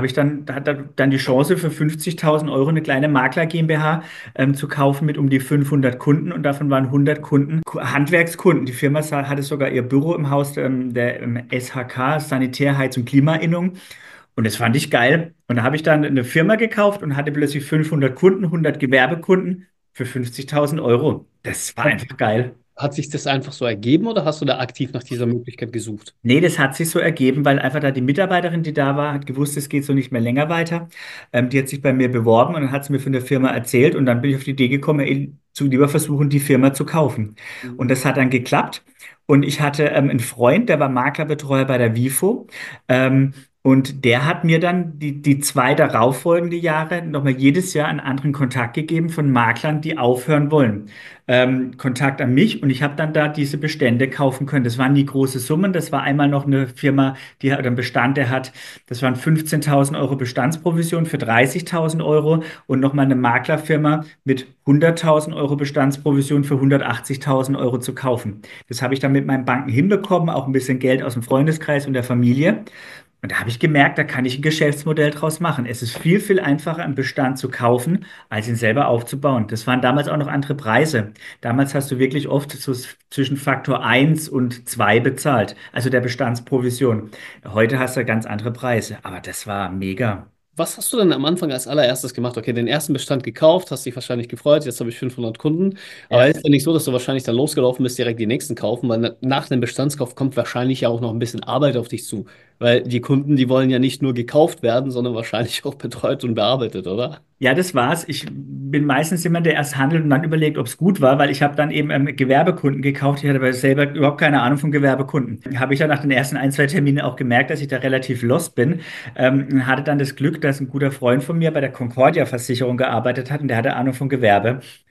da hat er dann die Chance für 50.000 Euro eine kleine Makler GmbH zu kaufen mit um die 500 Kunden. Und davon waren 100 Kunden Handwerkskunden. Die Firma hatte sogar ihr Büro im Haus der SHK, Sanitär, Heizung, Klimainnung. Und das fand ich geil. Und da habe ich dann eine Firma gekauft und hatte plötzlich 500 Kunden, 100 Gewerbekunden für 50.000 Euro. Das war hat, einfach geil. hat sich das einfach so ergeben oder hast du da aktiv nach dieser Möglichkeit gesucht? Nee, das hat sich so ergeben, weil einfach da die Mitarbeiterin, die da war, hat gewusst, es geht so nicht mehr länger weiter. Die hat sich bei mir beworben und dann hat sie mir von der Firma erzählt und dann bin ich auf die Idee gekommen, zu lieber versuchen, die Firma zu kaufen. Und das hat dann geklappt. Und ich hatte einen Freund, der war Maklerbetreuer bei der WIFO. Ähm, und der hat mir dann die zwei darauffolgende Jahre nochmal jedes Jahr einen anderen Kontakt gegeben von Maklern, die aufhören wollen. Kontakt an mich und ich habe dann da diese Bestände kaufen können. Das waren nie große Summen. Das war einmal noch eine Firma, oder ein Bestand, der hat, das waren 15.000 Euro Bestandsprovision für 30.000 Euro und nochmal eine Maklerfirma mit 100.000 Euro Bestandsprovision für 180.000 Euro zu kaufen. Das habe ich dann mit meinen Banken hinbekommen, auch ein bisschen Geld aus dem Freundeskreis und der Familie. Und da habe ich gemerkt, da kann ich ein Geschäftsmodell draus machen. Es ist viel, viel einfacher, einen Bestand zu kaufen, als ihn selber aufzubauen. Das waren damals auch noch andere Preise. Damals hast du wirklich oft so zwischen Faktor 1 und 2 bezahlt, also der Bestandsprovision. Heute hast du ganz andere Preise, aber das war mega. Was hast du denn am Anfang als allererstes gemacht? Okay, den ersten Bestand gekauft, hast dich wahrscheinlich gefreut, jetzt habe ich 500 Kunden. Aber Ja. ist ja nicht so, dass du wahrscheinlich dann losgelaufen bist, direkt die nächsten kaufen, weil nach dem Bestandskauf kommt wahrscheinlich ja auch noch ein bisschen Arbeit auf dich zu. Weil die Kunden, die wollen ja nicht nur gekauft werden, sondern wahrscheinlich auch betreut und bearbeitet, oder? Ja, das war's. Ich bin meistens jemand, der erst handelt und dann überlegt, ob es gut war, weil ich habe dann eben Gewerbekunden gekauft. Ich hatte aber selber überhaupt keine Ahnung von Gewerbekunden. Habe ich dann nach den ersten ein, zwei Terminen auch gemerkt, dass ich da relativ lost bin. Hatte dann das Glück, dass ein guter Freund von mir bei der Concordia-Versicherung gearbeitet hat und der hatte Ahnung von Gewerbe.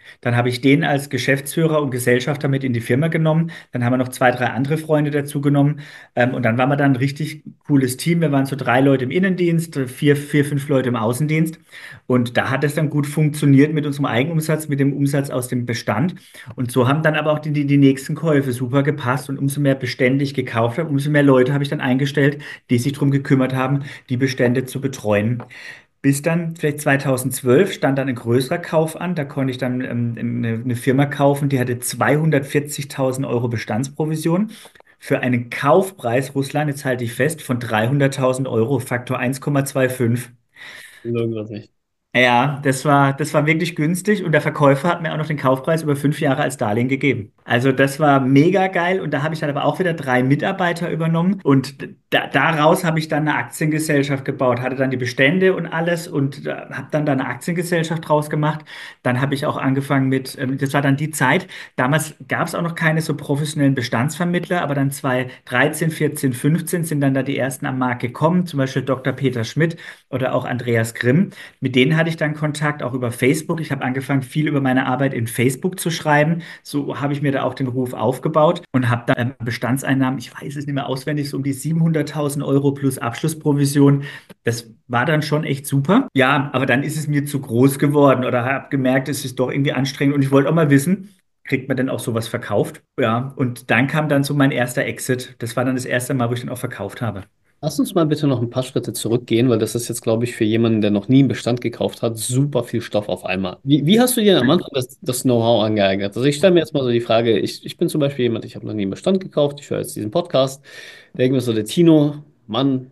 Dann habe ich den als Geschäftsführer und Gesellschafter mit in die Firma genommen. Dann haben wir noch zwei, drei andere Freunde dazu genommen. Und dann waren wir dann ein richtig cooles Team. Wir waren so drei Leute im Innendienst, fünf Leute im Außendienst. Und da hat es dann gut funktioniert mit unserem Eigenumsatz, mit dem Umsatz aus dem Bestand. Und so haben dann aber auch die nächsten Käufe super gepasst. Und umso mehr Bestände ich gekauft habe, umso mehr Leute habe ich dann eingestellt, die sich darum gekümmert haben, die Bestände zu betreuen. Bis dann vielleicht 2012 stand dann ein größerer Kauf an. Da konnte ich dann eine Firma kaufen, die hatte 240.000 Euro Bestandsprovision für einen Kaufpreis, Russland, jetzt halte ich fest, von 300.000 Euro, Faktor 1,25. Irgendwas nicht. Ja, das war wirklich günstig und der Verkäufer hat mir auch noch den Kaufpreis über 5 Jahre als Darlehen gegeben. Also das war mega geil und da habe ich dann aber auch wieder drei Mitarbeiter übernommen und daraus habe ich dann eine Aktiengesellschaft gebaut, hatte dann die Bestände und alles und habe dann da eine Aktiengesellschaft draus gemacht. Dann habe ich auch angefangen das war dann die Zeit, damals gab es auch noch keine so professionellen Bestandsvermittler, aber dann 2013, 14, 15 sind dann da die ersten am Markt gekommen, zum Beispiel Dr. Peter Schmidt oder auch Andreas Grimm. Mit denen hatte ich dann Kontakt, auch über Facebook. Ich habe angefangen, viel über meine Arbeit in Facebook zu schreiben. So habe ich mir da auch den Ruf aufgebaut und habe dann Bestandseinnahmen, ich weiß es nicht mehr auswendig, so um die 700.000 Euro plus Abschlussprovision. Das war dann schon echt super. Ja, aber dann ist es mir zu groß geworden oder habe gemerkt, es ist doch irgendwie anstrengend und ich wollte auch mal wissen, kriegt man denn auch sowas verkauft? Ja, und dann kam dann so mein erster Exit. Das war dann das erste Mal, wo ich dann auch verkauft habe. Lass uns mal bitte noch ein paar Schritte zurückgehen, weil das ist jetzt, glaube ich, für jemanden, der noch nie einen Bestand gekauft hat, super viel Stoff auf einmal. Wie hast du dir am Anfang das Know-how angeeignet? Also ich stelle mir jetzt mal so die Frage, ich bin zum Beispiel jemand, ich habe noch nie einen Bestand gekauft, ich höre jetzt diesen Podcast, denke mir so, der Tino, Mann,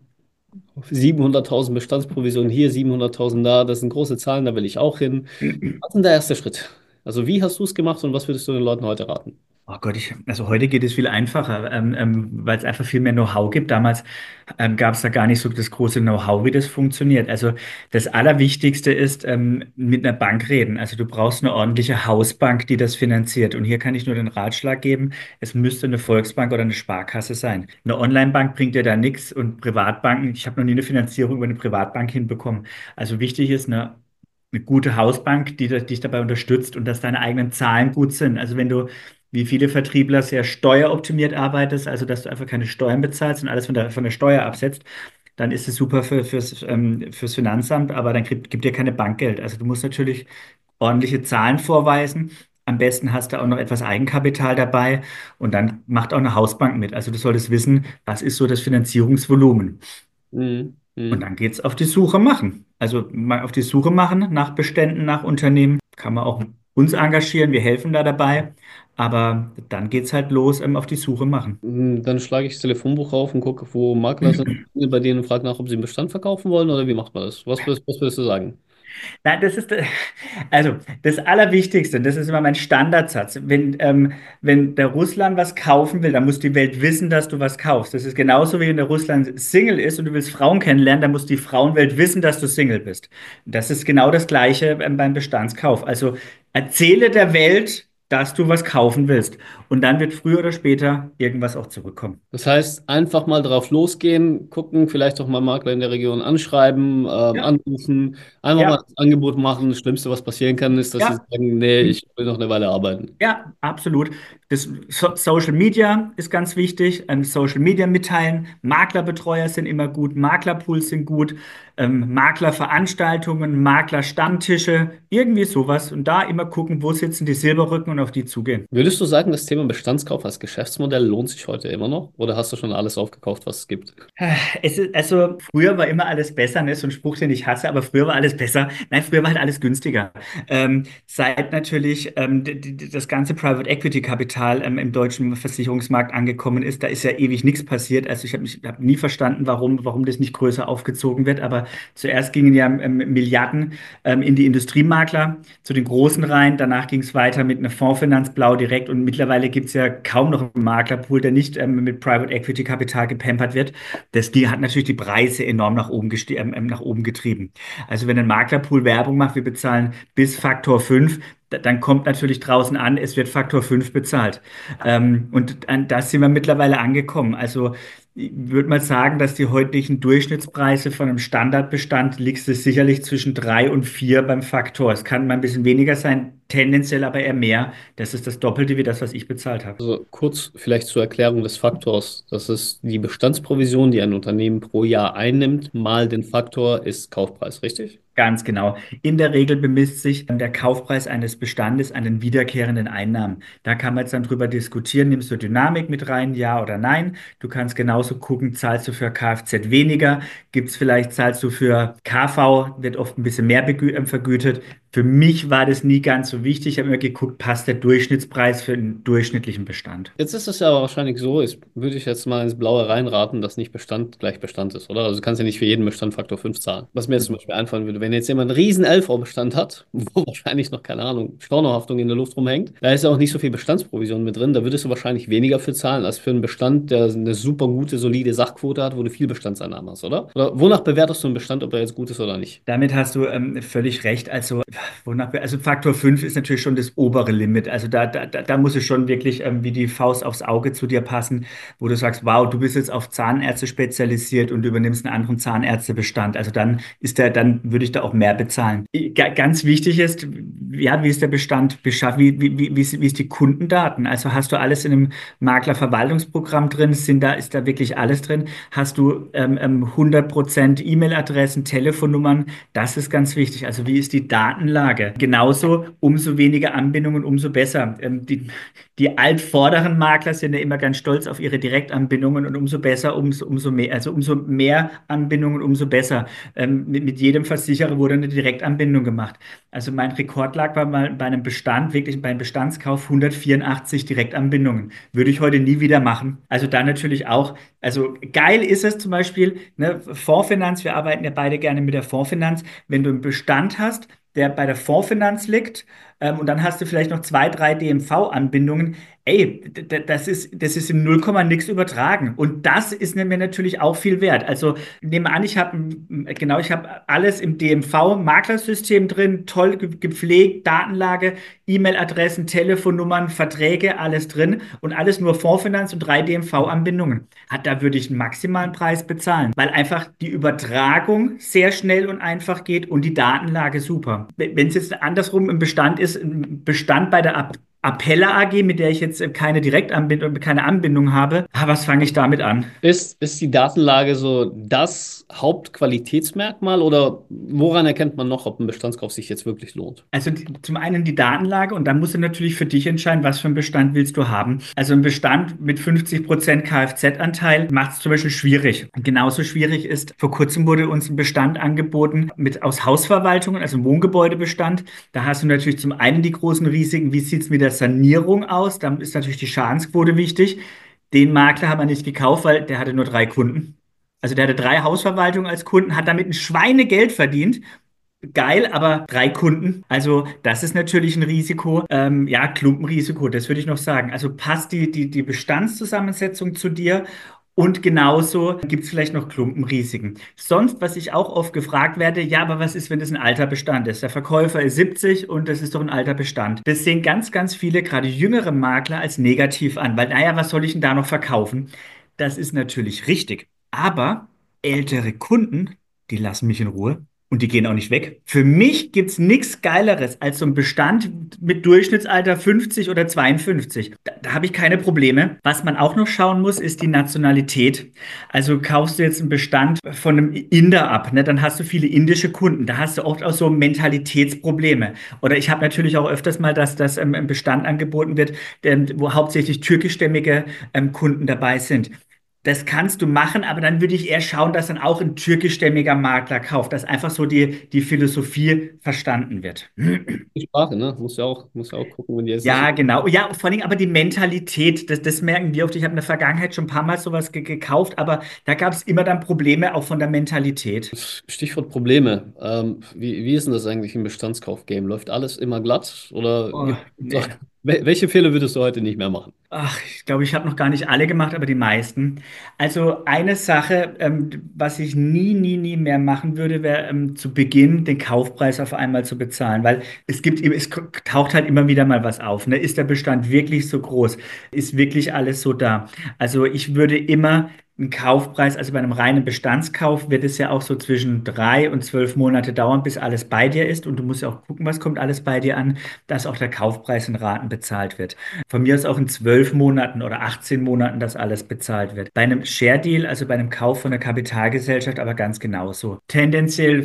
700.000 Bestandsprovisionen hier, 700.000 da, das sind große Zahlen, da will ich auch hin. Was ist denn der erste Schritt? Also wie hast du es gemacht und was würdest du den Leuten heute raten? Oh Gott, also heute geht es viel einfacher, weil es einfach viel mehr Know-how gibt. Damals gab es da gar nicht so das große Know-how, wie das funktioniert. Also das Allerwichtigste ist, mit einer Bank reden. Also du brauchst eine ordentliche Hausbank, die das finanziert. Und hier kann ich nur den Ratschlag geben, es müsste eine Volksbank oder eine Sparkasse sein. Eine Online-Bank bringt dir da nichts und Privatbanken, ich habe noch nie eine Finanzierung über eine Privatbank hinbekommen. Also wichtig ist eine gute Hausbank, die dich dabei unterstützt und dass deine eigenen Zahlen gut sind. Also wenn du wie viele Vertriebler sehr steueroptimiert arbeitest, also dass du einfach keine Steuern bezahlst und alles von der Steuer absetzt, dann ist es super fürs Finanzamt, aber dann gibt dir keine Bank Geld. Also du musst natürlich ordentliche Zahlen vorweisen. Am besten hast du auch noch etwas Eigenkapital dabei und dann macht auch eine Hausbank mit. Also du solltest wissen, was ist so das Finanzierungsvolumen. Mhm. Und Mhm. dann geht es auf die Suche machen. Also mal auf die Suche machen nach Beständen, nach Unternehmen. Kann man auch uns engagieren, wir helfen da dabei. Aber dann geht es halt los, auf die Suche machen. Dann schlage ich das Telefonbuch auf und gucke, wo Makler sind bei denen und frage nach, ob sie einen Bestand verkaufen wollen oder wie macht man das? Was würdest du sagen? Nein, also das Allerwichtigste, und das ist immer mein Standardsatz. Wenn der Russland was kaufen will, dann muss die Welt wissen, dass du was kaufst. Das ist genauso wie wenn der Russland Single ist und du willst Frauen kennenlernen, dann muss die Frauenwelt wissen, dass du Single bist. Das ist genau das Gleiche beim Bestandskauf. Also erzähle der Welt, dass du was kaufen willst. Und dann wird früher oder später irgendwas auch zurückkommen. Das heißt, einfach mal drauf losgehen, gucken, vielleicht auch mal Makler in der Region anschreiben, Ja, anrufen, einfach mal ja, das Angebot machen. Das Schlimmste, was passieren kann, ist, dass sie ja. sagen, nee, ich will noch eine Weile arbeiten. Ja, absolut. Social Media ist ganz wichtig. Social Media mitteilen. Maklerbetreuer sind immer gut. Maklerpools sind gut. Maklerveranstaltungen, Maklerstammtische, irgendwie sowas. Und da immer gucken, wo sitzen die Silberrücken und auf die zugehen. Würdest du sagen, das Thema Bestandskauf als Geschäftsmodell lohnt sich heute immer noch? Oder hast du schon alles aufgekauft, was es gibt? Also früher war immer alles besser, ne? So ein Spruch, den ich hasse, aber früher war alles besser. Nein, früher war halt alles günstiger. Seit natürlich das ganze Private Equity Kapital im deutschen Versicherungsmarkt angekommen ist, da ist ja ewig nichts passiert. Also ich hab nie verstanden, warum das nicht größer aufgezogen wird. Aber zuerst gingen ja Milliarden in die Industriemakler zu den Großen rein. Danach ging es weiter mit einer Fondsfinanz Blau direkt und mittlerweile gibt es ja kaum noch einen Maklerpool, der nicht mit Private Equity Kapital gepampert wird. Die hat natürlich die Preise enorm nach oben getrieben. Also wenn ein Maklerpool Werbung macht, wir bezahlen bis Faktor 5, dann kommt natürlich draußen an, es wird Faktor 5 bezahlt. Und an das sind wir mittlerweile angekommen. Also ich würde mal sagen, dass die heutigen Durchschnittspreise von einem Standardbestand liegt es sicherlich zwischen 3 und 4 beim Faktor. Es kann mal ein bisschen weniger sein, tendenziell aber eher mehr. Das ist das Doppelte wie das, was ich bezahlt habe. Also kurz vielleicht zur Erklärung des Faktors. Das ist die Bestandsprovision, die ein Unternehmen pro Jahr einnimmt, mal den Faktor ist Kaufpreis, richtig? Ganz genau. In der Regel bemisst sich der Kaufpreis eines Bestandes an den wiederkehrenden Einnahmen. Da kann man jetzt dann drüber diskutieren, nimmst du Dynamik mit rein, ja oder nein. Du kannst genauso gucken, zahlst du für Kfz weniger, gibt es vielleicht, zahlst du für KV, wird oft ein bisschen mehr vergütet. Für mich war das nie ganz so wichtig. Ich habe immer geguckt, passt der Durchschnittspreis für einen durchschnittlichen Bestand. Jetzt ist es ja aber wahrscheinlich so, würde ich jetzt mal ins Blaue reinraten, dass nicht Bestand gleich Bestand ist, oder? Also du kannst ja nicht für jeden Bestand Faktor 5 zahlen. Was mir jetzt zum Beispiel einfallen würde, wenn jetzt jemand einen riesen LV-Bestand hat, wo wahrscheinlich noch, keine Ahnung, Stornohaftung in der Luft rumhängt, da ist ja auch nicht so viel Bestandsprovision mit drin, da würdest du wahrscheinlich weniger für zahlen, als für einen Bestand, der eine super gute, solide Sachquote hat, wo du viel Bestandseinnahmen hast, oder? Oder wonach bewertest du einen Bestand, ob er jetzt gut ist oder nicht? Damit hast du völlig recht. Also, also Faktor 5 ist natürlich schon das obere Limit. Also da muss es schon wirklich wie die Faust aufs Auge zu dir passen, wo du sagst, wow, du bist jetzt auf Zahnärzte spezialisiert und du übernimmst einen anderen Zahnärztebestand. Also dann würde ich da auch mehr bezahlen. Ganz wichtig ist, ja, wie ist der Bestand beschafft? Wie ist die Kundendaten? Also hast du alles in einem Maklerverwaltungsprogramm drin? Ist da wirklich alles drin? Hast du 100% E-Mail-Adressen, Telefonnummern? Das ist ganz wichtig. Also wie ist die Datenlage? Genauso, umso weniger Anbindungen, umso besser. Die altvorderen Makler sind ja immer ganz stolz auf ihre Direktanbindungen und umso besser, umso mehr, also umso mehr Anbindungen, umso besser. Mit jedem Versicherer wurde eine Direktanbindung gemacht. Also mein Rekord lag mal bei einem Bestand, wirklich bei einem Bestandskauf 184 Direktanbindungen. Würde ich heute nie wieder machen. Also dann natürlich auch, also geil ist es zum Beispiel, ne, Fondsfinanz, wir arbeiten ja beide gerne mit der Fondsfinanz, wenn du einen Bestand hast, der bei der Fondsfinanz liegt, und dann hast du vielleicht noch zwei, drei DMV-Anbindungen. Ey, das ist im Null nix übertragen. Und das ist mir natürlich auch viel wert. Also nehme an, ich habe alles im DMV-Maklersystem drin, toll gepflegt, Datenlage, E-Mail-Adressen, Telefonnummern, Verträge, alles drin und alles nur Fondsfinanz und drei DMV-Anbindungen. Da würde ich einen maximalen Preis bezahlen, weil einfach die Übertragung sehr schnell und einfach geht und die Datenlage super. Wenn es jetzt andersrum im Bestand ist, ein Bestand bei der Appella AG, mit der ich jetzt keine Direktanbindung, keine Anbindung habe, was fange ich damit an? Ist die Datenlage so das Hauptqualitätsmerkmal oder woran erkennt man noch, ob ein Bestandskauf sich jetzt wirklich lohnt? Also zum einen die Datenlage und dann musst du natürlich für dich entscheiden, was für einen Bestand willst du haben. Also ein Bestand mit 50% Kfz-Anteil macht es zum Beispiel schwierig. Genauso schwierig ist, vor kurzem wurde uns ein Bestand angeboten aus Hausverwaltungen, also ein Wohngebäudebestand. Da hast du natürlich zum einen die großen Risiken, wie sieht es mit der Sanierung aus? Da ist natürlich die Schadensquote wichtig. Den Makler haben wir nicht gekauft, weil der hatte nur drei Kunden. Also der hatte drei Hausverwaltungen als Kunden, hat damit ein Schweinegeld verdient. Geil, aber drei Kunden. Also das ist natürlich ein Risiko. Ja, Klumpenrisiko, das würde ich noch sagen. Also passt die Bestandszusammensetzung zu dir und genauso gibt es vielleicht noch Klumpenrisiken. Sonst, was ich auch oft gefragt werde, ja, aber was ist, wenn das ein alter Bestand ist? Der Verkäufer ist 70 und das ist doch ein alter Bestand. Das sehen ganz, ganz viele, gerade jüngere Makler, als negativ an, weil, naja, was soll ich denn da noch verkaufen? Das ist natürlich richtig. Aber ältere Kunden, die lassen mich in Ruhe. Und die gehen auch nicht weg. Für mich gibt es nichts Geileres als so ein Bestand mit Durchschnittsalter 50 oder 52. Da habe ich keine Probleme. Was man auch noch schauen muss, ist die Nationalität. Also kaufst du jetzt einen Bestand von einem Inder ab, ne, dann hast du viele indische Kunden. Da hast du oft auch so Mentalitätsprobleme. Oder ich habe natürlich auch öfters mal, dass das ein Bestand angeboten wird, wo hauptsächlich türkischstämmige Kunden dabei sind. Das kannst du machen, aber dann würde ich eher schauen, dass dann auch ein türkischstämmiger Makler kauft, dass einfach so die Philosophie verstanden wird. Die Sprache, ne? Muss ja auch gucken, wenn die jetzt nicht. Ja, genau. Ja, vor allen Dingen aber die Mentalität, das merken wir oft. Ich habe in der Vergangenheit schon ein paar Mal sowas gekauft, aber da gab es immer dann Probleme auch von der Mentalität. Stichwort Probleme. Wie ist denn das eigentlich im Bestandskauf-Game? Läuft alles immer glatt? Oder Oh, gibt es nee. Welche Fehler würdest du heute nicht mehr machen? Ach, ich glaube, ich habe noch gar nicht alle gemacht, aber die meisten. Also eine Sache, was ich nie mehr machen würde, wäre zu Beginn den Kaufpreis auf einmal zu bezahlen, weil es taucht halt immer wieder mal was auf. Ne? Ist der Bestand wirklich so groß? Ist wirklich alles so da? Also ich würde immer einen Kaufpreis, also bei einem reinen Bestandskauf wird es ja auch so zwischen 3 und 12 Monate dauern, bis alles bei dir ist. Und du musst ja auch gucken, was kommt alles bei dir an, dass auch der Kaufpreis in Raten bezahlt wird. Von mir aus auch in 12 Monaten oder 18 Monaten, dass alles bezahlt wird. Bei einem Share Deal, also bei einem Kauf von einer Kapitalgesellschaft, aber ganz genauso. Tendenziell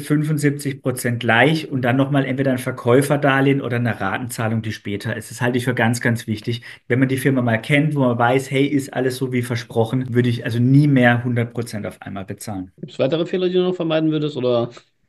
75% gleich und dann nochmal entweder ein Verkäuferdarlehen oder eine Ratenzahlung, die später ist. Das halte ich für ganz wichtig. Wenn man die Firma mal kennt, wo man weiß, hey, ist alles so wie versprochen, würde ich also nie mehr 100% auf einmal bezahlen. Gibt es weitere Fehler, die du noch vermeiden würdest? Oder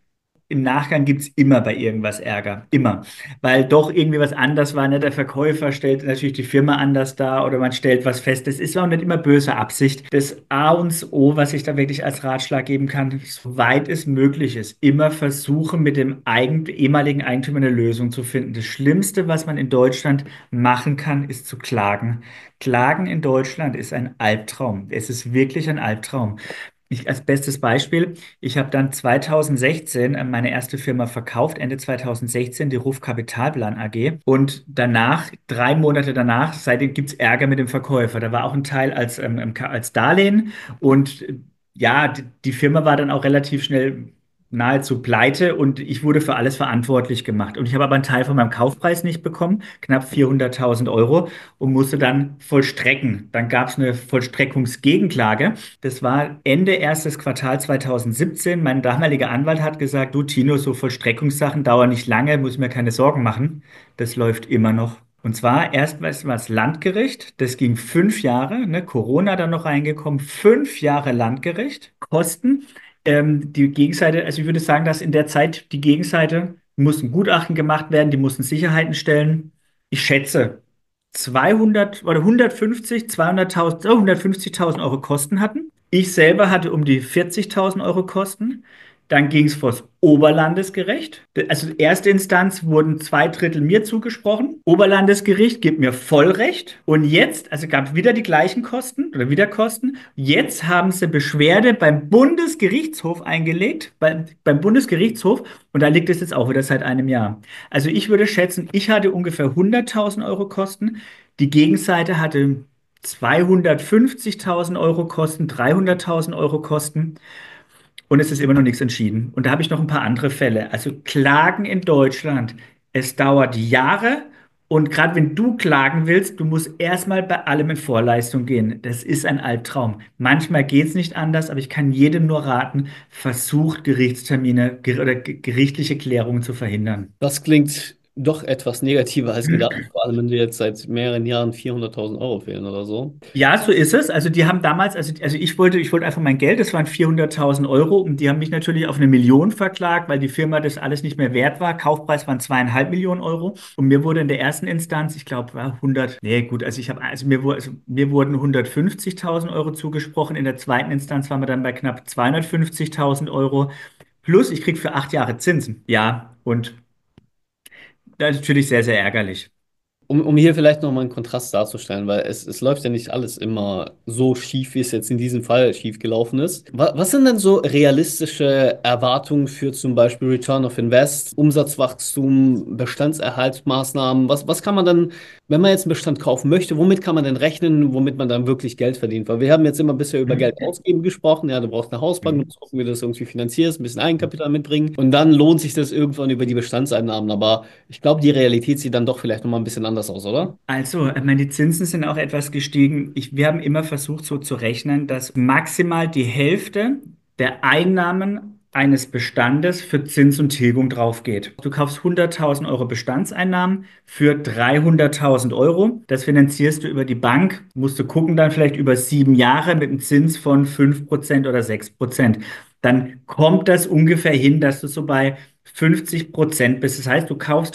Im Nachgang gibt es immer bei irgendwas Ärger. Immer. Weil doch irgendwie was anders war. Ne? Der Verkäufer stellt natürlich die Firma anders dar oder man stellt was fest. Das ist auch nicht immer böse Absicht. Das A und O, was ich da wirklich als Ratschlag geben kann, soweit es möglich ist, immer versuchen, mit dem ehemaligen Eigentümer eine Lösung zu finden. Das Schlimmste, was man in Deutschland machen kann, ist zu klagen. Klagen in Deutschland ist ein Albtraum. Es ist wirklich ein Albtraum. Ich als bestes Beispiel, ich habe dann 2016 meine erste Firma verkauft, Ende 2016, die Ruf Kapitalplan AG. Und danach, 3 Monate danach, seitdem gibt es Ärger mit dem Verkäufer. Da war auch ein Teil als Darlehen. Und ja, die Firma war dann auch relativ schnell nahezu pleite und ich wurde für alles verantwortlich gemacht. Und ich habe aber einen Teil von meinem Kaufpreis nicht bekommen, knapp 400.000 Euro, und musste dann vollstrecken. Dann gab es eine Vollstreckungsgegenklage. Das war Ende erstes Quartal 2017. Mein damaliger Anwalt hat gesagt, du Tino, so Vollstreckungssachen dauern nicht lange, muss ich mir keine Sorgen machen. Das läuft immer noch. Und zwar erst war es das Landgericht, das ging 5 Jahre, ne, Corona dann noch reingekommen, 5 Jahre Landgericht, Kosten. Die Gegenseite, also ich würde sagen, dass in der Zeit die Gegenseite mussten Gutachten gemacht werden, die mussten Sicherheiten stellen. Ich schätze 200 oder 150, 200.000, 150.000 Euro Kosten hatten. Ich selber hatte um die 40.000 Euro Kosten. Dann ging es vors Oberlandesgericht. Also erste Instanz wurden 2 Drittel mir zugesprochen. Oberlandesgericht gibt mir Vollrecht. Und jetzt, also gab es wieder die gleichen Kosten oder wieder Kosten. Jetzt haben sie Beschwerde beim Bundesgerichtshof eingelegt, beim Bundesgerichtshof. Und da liegt es jetzt auch wieder seit einem Jahr. Also ich würde schätzen, ich hatte ungefähr 100.000 Euro Kosten. Die Gegenseite hatte 250.000 Euro Kosten, 300.000 Euro Kosten. Und es ist immer noch nichts entschieden. Und da habe ich noch ein paar andere Fälle. Also Klagen in Deutschland, es dauert Jahre. Und gerade wenn du klagen willst, du musst erstmal bei allem in Vorleistung gehen. Das ist ein Albtraum. Manchmal geht es nicht anders, aber ich kann jedem nur raten, versucht Gerichtstermine oder gerichtliche Klärungen zu verhindern. das klingt doch etwas negativer als gedacht, vor allem wenn dir jetzt seit mehreren Jahren 400.000 Euro fehlen oder so. Ja, so ist es. Also die haben damals, also ich wollte einfach mein Geld, das waren 400.000 Euro, und die haben mich natürlich auf 1 Million verklagt, weil die Firma das alles nicht mehr wert war. Kaufpreis waren 2,5 Millionen Euro, und mir wurde in der ersten Instanz, ich glaube, war 100, nee, gut, mir wurden 150.000 Euro zugesprochen. In der zweiten Instanz waren wir dann bei knapp 250.000 Euro. Plus, ich krieg für 8 Jahre Zinsen. Ja, und das ist natürlich sehr ärgerlich. Um hier vielleicht nochmal einen Kontrast darzustellen, weil es läuft ja nicht alles immer so schief, wie es jetzt in diesem Fall schief gelaufen ist. Was sind denn so realistische Erwartungen für zum Beispiel Return of Invest, Umsatzwachstum, Bestandserhaltsmaßnahmen? Was kann man dann, wenn man jetzt einen Bestand kaufen möchte, womit kann man denn rechnen, womit man dann wirklich Geld verdient? Weil wir haben jetzt immer bisher über Geld ausgeben gesprochen. Ja, du brauchst eine Hausbank, du musst gucken, wie du das irgendwie finanzierst, ein bisschen Eigenkapital mitbringen. Und dann lohnt sich das irgendwann über die Bestandseinnahmen. Aber ich glaube, die Realität sieht dann doch vielleicht nochmal ein bisschen anders aus, oder? Also, ich meine, die Zinsen sind auch etwas gestiegen. Wir haben immer versucht, so zu rechnen, dass maximal die Hälfte der Einnahmen eines Bestandes für Zins und Tilgung drauf geht. Du kaufst 100.000 Euro Bestandseinnahmen für 300.000 Euro. Das finanzierst du über die Bank. Musst du gucken, dann vielleicht über 7 Jahre mit einem Zins von 5% oder 6%. Dann kommt das ungefähr hin, dass du so bei 50% bist. Das heißt, du kaufst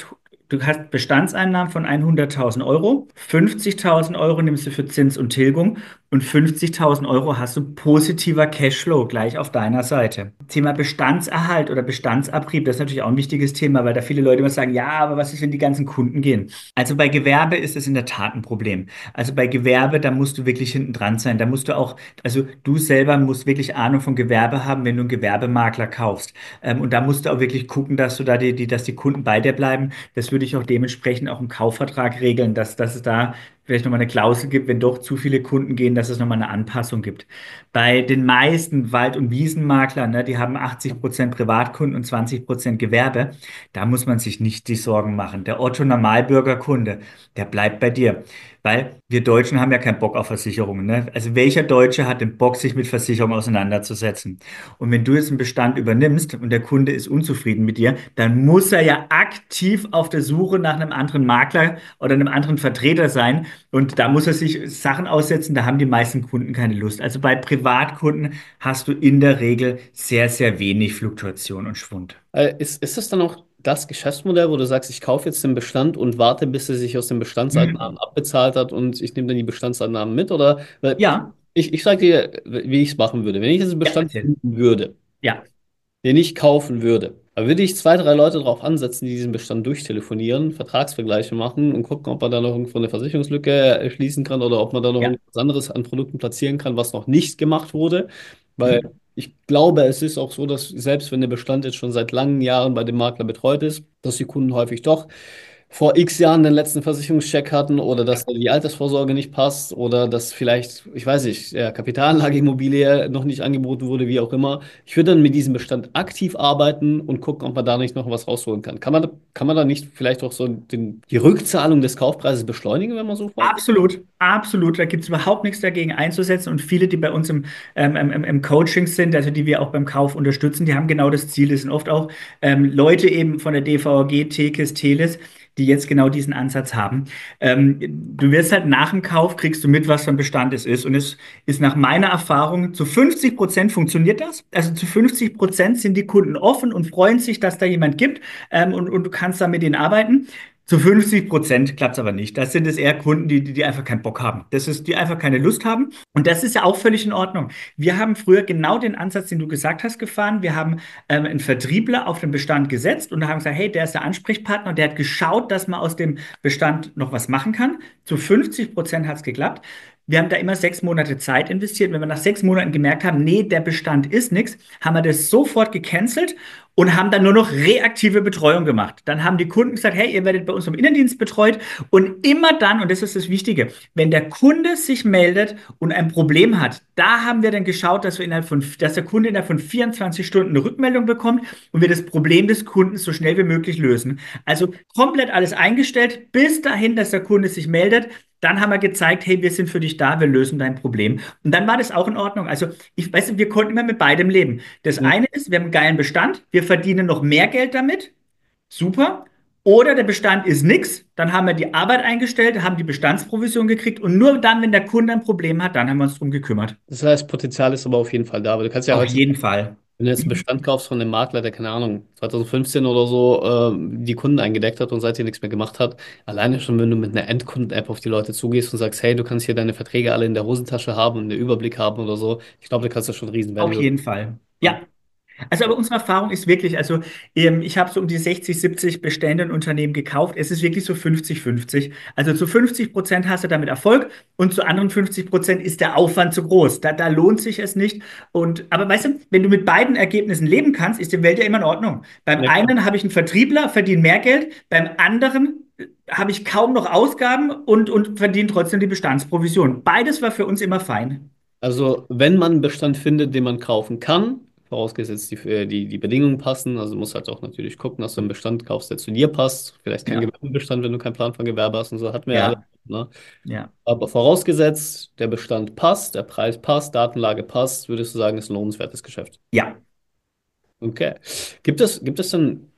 Du hast Bestandseinnahmen von 100.000 Euro, 50.000 Euro nimmst du für Zins und Tilgung und 50.000 Euro hast du positiver Cashflow gleich auf deiner Seite. Thema Bestandserhalt oder Bestandsabrieb, das ist natürlich auch ein wichtiges Thema, weil da viele Leute immer sagen, ja, aber was ist, wenn die ganzen Kunden gehen? Also bei Gewerbe ist es in der Tat ein Problem. Also bei Gewerbe, da musst du wirklich hinten dran sein. Da musst du auch, also du selber musst wirklich Ahnung von Gewerbe haben, wenn du einen Gewerbemakler kaufst. Und da musst du auch wirklich gucken, dass du da dass die Kunden bei dir bleiben. Das würde ich auch dementsprechend auch im Kaufvertrag regeln, dass es da vielleicht nochmal eine Klausel gibt, wenn doch zu viele Kunden gehen, dass es nochmal eine Anpassung gibt. Bei den meisten Wald- und Wiesenmaklern, ne, die haben 80% Privatkunden und 20% Gewerbe, da muss man sich nicht die Sorgen machen. Der Otto Normalbürgerkunde, der bleibt bei dir. Weil wir Deutschen haben ja keinen Bock auf Versicherungen. Ne? Also welcher Deutsche hat den Bock, sich mit Versicherungen auseinanderzusetzen? Und wenn du jetzt einen Bestand übernimmst und der Kunde ist unzufrieden mit dir, dann muss er ja aktiv auf der Suche nach einem anderen Makler oder einem anderen Vertreter sein. Und da muss er sich Sachen aussetzen, da haben die meisten Kunden keine Lust. Also bei Privatkunden hast du in der Regel sehr, sehr wenig Fluktuation und Schwund. Ist das dann auch das Geschäftsmodell, wo du sagst, ich kaufe jetzt den Bestand und warte, bis er sich aus den Bestandseinnahmen Mhm. abbezahlt hat und ich nehme dann die Bestandseinnahmen mit? Oder weil Ja, ich sage dir, wie ich es machen würde. Wenn ich jetzt einen ja, Bestand erzähl. finden würde, Ja, den ich kaufen würde, da würde ich zwei, drei Leute drauf ansetzen, die diesen Bestand durchtelefonieren, Vertragsvergleiche machen und gucken, ob man da noch irgendwo eine Versicherungslücke schließen kann oder ob man da noch ja. irgendwas anderes an Produkten platzieren kann, was noch nicht gemacht wurde. Weil Mhm. ich glaube, es ist auch so, dass selbst wenn der Bestand jetzt schon seit langen Jahren bei dem Makler betreut ist, dass die Kunden häufig doch vor X Jahren den letzten Versicherungscheck hatten oder dass da die Altersvorsorge nicht passt oder dass vielleicht, ich weiß nicht, Kapitalanlageimmobilie noch nicht angeboten wurde, wie auch immer. Ich würde dann mit diesem Bestand aktiv arbeiten und gucken, ob man da nicht noch was rausholen kann. Kann man da nicht vielleicht auch so die Rückzahlung des Kaufpreises beschleunigen, wenn man so vorgeht? Absolut, absolut. Da gibt es überhaupt nichts dagegen einzusetzen. Und viele, die bei uns im Coaching sind, also die wir auch beim Kauf unterstützen, die haben genau das Ziel. Das sind oft auch Leute eben von der DVAG, Tekes, Teles, die jetzt genau diesen Ansatz haben. Du wirst halt nach dem Kauf, kriegst du mit, was für ein Bestand es ist. Und es ist nach meiner Erfahrung zu 50% funktioniert das. Also zu 50% sind die Kunden offen und freuen sich, dass da jemand gibt und du kannst da mit denen arbeiten. Zu 50% klappt es aber nicht. Das sind es eher Kunden, die einfach keinen Bock haben. Das ist, die einfach keine Lust haben. Und das ist ja auch völlig in Ordnung. Wir haben früher genau den Ansatz, den du gesagt hast, gefahren. Wir haben einen Vertriebler auf den Bestand gesetzt und haben gesagt, hey, der ist der Ansprechpartner und der hat geschaut, dass man aus dem Bestand noch was machen kann. Zu 50% hat es geklappt. Wir haben da immer 6 Monate Zeit investiert. Wenn wir nach 6 Monaten gemerkt haben, nee, der Bestand ist nichts, haben wir das sofort gecancelt und haben dann nur noch reaktive Betreuung gemacht. Dann haben die Kunden gesagt, hey, ihr werdet bei uns vom Innendienst betreut und immer dann, und das ist das Wichtige, wenn der Kunde sich meldet und ein Problem hat, da haben wir dann geschaut, dass der Kunde innerhalb von 24 Stunden eine Rückmeldung bekommt und wir das Problem des Kunden so schnell wie möglich lösen. Also komplett alles eingestellt, bis dahin, dass der Kunde sich meldet. Dann haben wir gezeigt, hey, wir sind für dich da, wir lösen dein Problem. Und dann war das auch in Ordnung. Also, ich weiß, wir konnten immer mit beidem leben. Das eine ist, wir haben einen geilen Bestand, wir verdienen noch mehr Geld damit. Super. Oder der Bestand ist nix, dann haben wir die Arbeit eingestellt, haben die Bestandsprovision gekriegt und nur dann, wenn der Kunde ein Problem hat, dann haben wir uns drum gekümmert. Das heißt, Potenzial ist aber auf jeden Fall da. Aber du kannst ja Auf heutzutage, jeden Fall. wenn du jetzt einen Mhm. Bestand kaufst von einem Makler, der, keine Ahnung, 2015 oder so die Kunden eingedeckt hat und seitdem nichts mehr gemacht hat, alleine schon, wenn du mit einer Endkunden-App auf die Leute zugehst und sagst, hey, du kannst hier deine Verträge alle in der Hosentasche haben und einen Überblick haben oder so, ich glaube, da kannst du schon einen riesen Auf Value. jeden Fall. Ja. Ja. Also, aber unsere Erfahrung ist wirklich, also ich habe so um die 60, 70 Bestände in Unternehmen gekauft. Es ist wirklich so 50-50. Also zu 50% hast du damit Erfolg und zu anderen 50% ist der Aufwand zu groß. Da lohnt sich es nicht. Aber weißt du, wenn du mit beiden Ergebnissen leben kannst, ist die Welt ja immer in Ordnung. Beim Ja, klar. einen habe ich einen Vertriebler, verdiene mehr Geld, beim anderen habe ich kaum noch Ausgaben und verdiene trotzdem die Bestandsprovision. Beides war für uns immer fein. Also, wenn man einen Bestand findet, den man kaufen kann, vorausgesetzt die Bedingungen passen, also du musst halt auch natürlich gucken, dass du einen Bestand kaufst, der zu dir passt. Vielleicht kein Ja, Gewerbebestand, wenn du keinen Plan von Gewerbe hast und so, hatten wir ja alle. ja, Ne? ja. Aber vorausgesetzt, der Bestand passt, der Preis passt, Datenlage passt, würdest du sagen, ist ein lohnenswertes Geschäft. Ja. Okay. Gibt es denn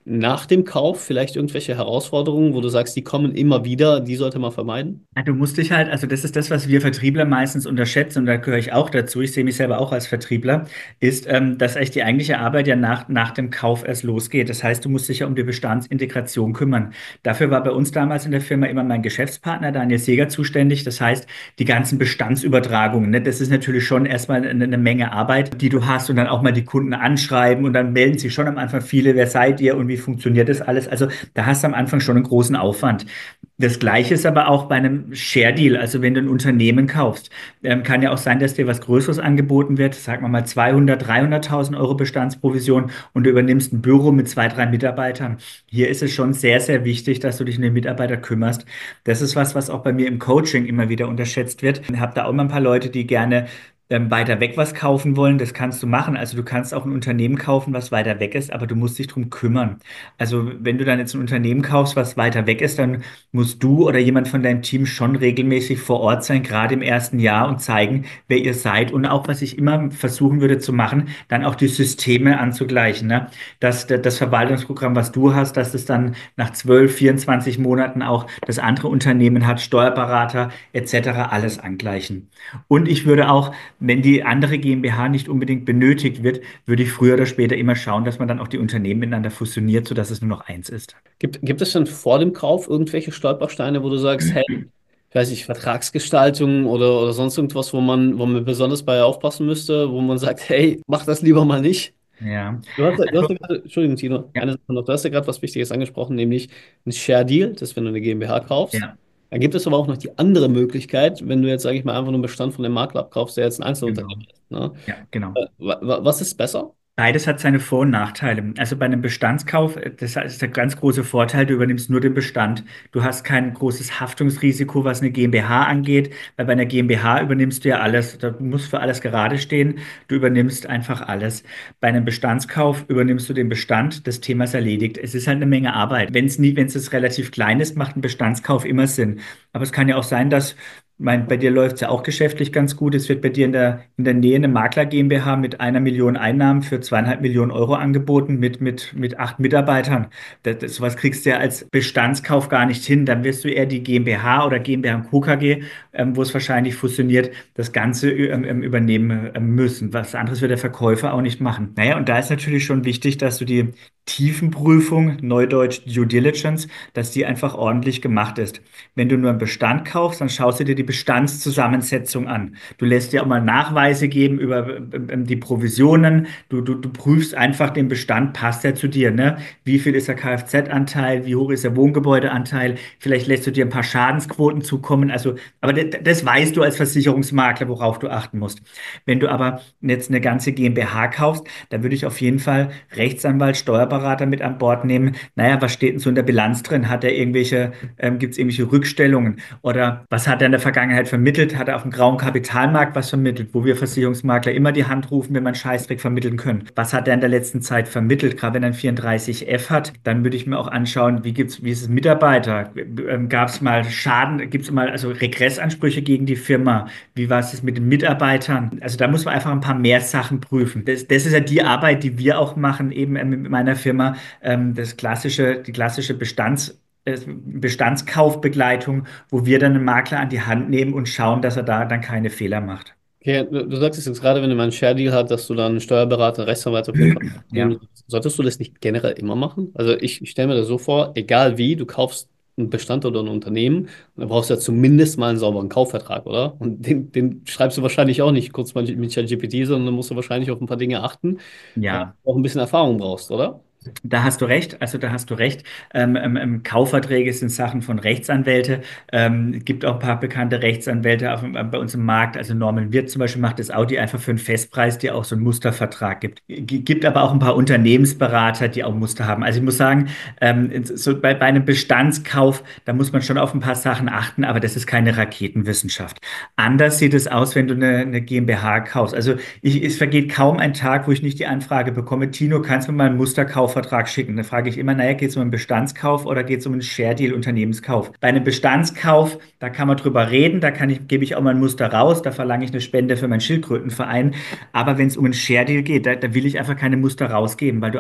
nach dem Kauf vielleicht irgendwelche Herausforderungen, wo du sagst, die kommen immer wieder, die sollte man vermeiden? Ja, du musst dich halt, also das ist das, was wir Vertriebler meistens unterschätzen, und da gehöre ich auch dazu, ich sehe mich selber auch als Vertriebler, ist, dass eigentlich die eigentliche Arbeit ja nach dem Kauf erst losgeht. Das heißt, du musst dich ja um die Bestandsintegration kümmern. Dafür war bei uns damals in der Firma immer mein Geschäftspartner Daniel Seeger zuständig. Das heißt, die ganzen Bestandsübertragungen, ne, das ist natürlich schon erstmal eine Menge Arbeit, die du hast, und dann auch mal die Kunden anschreiben, und dann melden sich schon am Anfang viele, wer seid ihr und wie funktioniert das alles? Also da hast du am Anfang schon einen großen Aufwand. Das Gleiche ist aber auch bei einem Share Deal, also wenn du ein Unternehmen kaufst. Kann ja auch sein, dass dir was Größeres angeboten wird, sagen wir mal 200, 300.000 Euro Bestandsprovision, und du übernimmst ein Büro mit zwei, drei Mitarbeitern. Hier ist es schon sehr, sehr wichtig, dass du dich um den Mitarbeiter kümmerst. Das ist was, was auch bei mir im Coaching immer wieder unterschätzt wird. Ich habe da auch immer ein paar Leute, die gerne weiter weg was kaufen wollen. Das kannst du machen. Also du kannst auch ein Unternehmen kaufen, was weiter weg ist, aber du musst dich drum kümmern. Also wenn du dann jetzt ein Unternehmen kaufst, was weiter weg ist, dann musst du oder jemand von deinem Team schon regelmäßig vor Ort sein, gerade im ersten Jahr, und zeigen, wer ihr seid. Und auch, was ich immer versuchen würde zu machen, dann auch die Systeme anzugleichen. Ne? Dass das Verwaltungsprogramm, was du hast, dass es dann nach 12, 24 Monaten auch das andere Unternehmen hat, Steuerberater etc., alles angleichen. Und ich würde auch, wenn die andere GmbH nicht unbedingt benötigt wird, würde ich früher oder später immer schauen, dass man dann auch die Unternehmen miteinander fusioniert, sodass es nur noch eins ist. Gibt es denn vor dem Kauf irgendwelche Stolpersteine, wo du sagst, hey, ich weiß nicht, Vertragsgestaltung oder sonst irgendwas, wo man besonders bei aufpassen müsste, wo man sagt, hey, mach das lieber mal nicht? Ja, Du hast ja also, gerade, Entschuldigung, Tino, ja, eine Sache noch, du hast ja gerade was Wichtiges angesprochen, nämlich ein Share Deal, das ist, wenn du eine GmbH kaufst. ja, Dann gibt es aber auch noch die andere Möglichkeit, wenn du jetzt, sage ich mal, einfach nur einen Bestand von dem Makler abkaufst, der jetzt ein genau. Einzelunternehmen ist. Ne? Ja, genau. Was ist besser? Beides hat seine Vor- und Nachteile. Also bei einem Bestandskauf, das ist der ganz große Vorteil, du übernimmst nur den Bestand. Du hast kein großes Haftungsrisiko, was eine GmbH angeht, weil bei einer GmbH übernimmst du ja alles. Du musst für alles gerade stehen. Du übernimmst einfach alles. Bei einem Bestandskauf übernimmst du den Bestand. Das Thema ist erledigt. Es ist halt eine Menge Arbeit. Wenn es relativ klein ist, macht ein Bestandskauf immer Sinn. Aber es kann ja auch sein, dass bei dir läuft es ja auch geschäftlich ganz gut. Es wird bei dir in der Nähe eine Makler GmbH mit 1 Million Einnahmen für 2,5 Millionen Euro angeboten mit 8 Mitarbeitern. Sowas kriegst du ja als Bestandskauf gar nicht hin. Dann wirst du eher die GmbH oder GmbH und Co. KG, wo es wahrscheinlich fusioniert, das Ganze übernehmen müssen. Was anderes wird der Verkäufer auch nicht machen. Naja, und da ist natürlich schon wichtig, dass du die Tiefenprüfung, Neudeutsch Due Diligence, dass die einfach ordentlich gemacht ist. Wenn du nur einen Bestand kaufst, dann schaust du dir die Bestandszusammensetzung an. Du lässt dir auch mal Nachweise geben über die Provisionen. Du prüfst einfach den Bestand, passt der zu dir, ne? Wie viel ist der Kfz-Anteil? Wie hoch ist der Wohngebäudeanteil? Vielleicht lässt du dir ein paar Schadensquoten zukommen. Also, aber das weißt du als Versicherungsmakler, worauf du achten musst. Wenn du aber jetzt eine ganze GmbH kaufst, dann würde ich auf jeden Fall Rechtsanwalt, Steuerberater mit an Bord nehmen. Naja, was steht denn so in der Bilanz drin? Gibt es irgendwelche Rückstellungen? Oder was hat er in der Vergangenheit vermittelt? Hat er auf dem grauen Kapitalmarkt was vermittelt, wo wir Versicherungsmakler immer die Hand rufen, wenn man Scheißdreck vermitteln können? Was hat er in der letzten Zeit vermittelt? Gerade wenn er ein 34F hat, dann würde ich mir auch anschauen, wie ist es Mitarbeiter? Gab es mal Schaden? Gibt es mal also Regressansprüche gegen die Firma? Wie war es mit den Mitarbeitern? Also da muss man einfach ein paar mehr Sachen prüfen. Das ist ja die Arbeit, die wir auch machen, eben mit meiner Firma, die klassische Bestandskaufbegleitung, wo wir dann einen Makler an die Hand nehmen und schauen, dass er da dann keine Fehler macht. Okay, du sagst es jetzt gerade, wenn du mal einen Share Deal hast, dass du dann einen Steuerberater, einen Rechtsanwalt auf jeden Fall nehmen Ja. solltest. Solltest du das nicht generell immer machen? Also ich stelle mir das so vor, egal wie, du kaufst einen Bestand oder ein Unternehmen, dann brauchst du ja zumindest mal einen sauberen Kaufvertrag, oder? Und den schreibst du wahrscheinlich auch nicht kurz mal mit ChatGPT, sondern musst du wahrscheinlich auf ein paar Dinge achten, weil Ja, du auch ein bisschen Erfahrung brauchst, oder? da hast du recht, also da hast du recht. Kaufverträge sind Sachen von Rechtsanwälte. Gibt auch ein paar bekannte Rechtsanwälte bei uns im Markt. Also Norman Wirth zum Beispiel macht das Audi einfach für einen Festpreis, die auch so einen Mustervertrag gibt. Gibt aber auch ein paar Unternehmensberater, die auch Muster haben. Also ich muss sagen, so bei einem Bestandskauf, da muss man schon auf ein paar Sachen achten, aber das ist keine Raketenwissenschaft. Anders sieht es aus, wenn du eine GmbH kaufst. Also es vergeht kaum ein Tag, wo ich nicht die Anfrage bekomme, Tino, kannst du mir mal einen Musterkauf Kaufvertrag schicken. Da frage ich immer, naja, geht es um einen Bestandskauf oder geht es um einen Share Deal Unternehmenskauf? Bei einem Bestandskauf, da kann man drüber reden, gebe ich auch mal ein Muster raus, da verlange ich eine Spende für meinen Schildkrötenverein. Aber wenn es um einen Share Deal geht, da will ich einfach keine Muster rausgeben, weil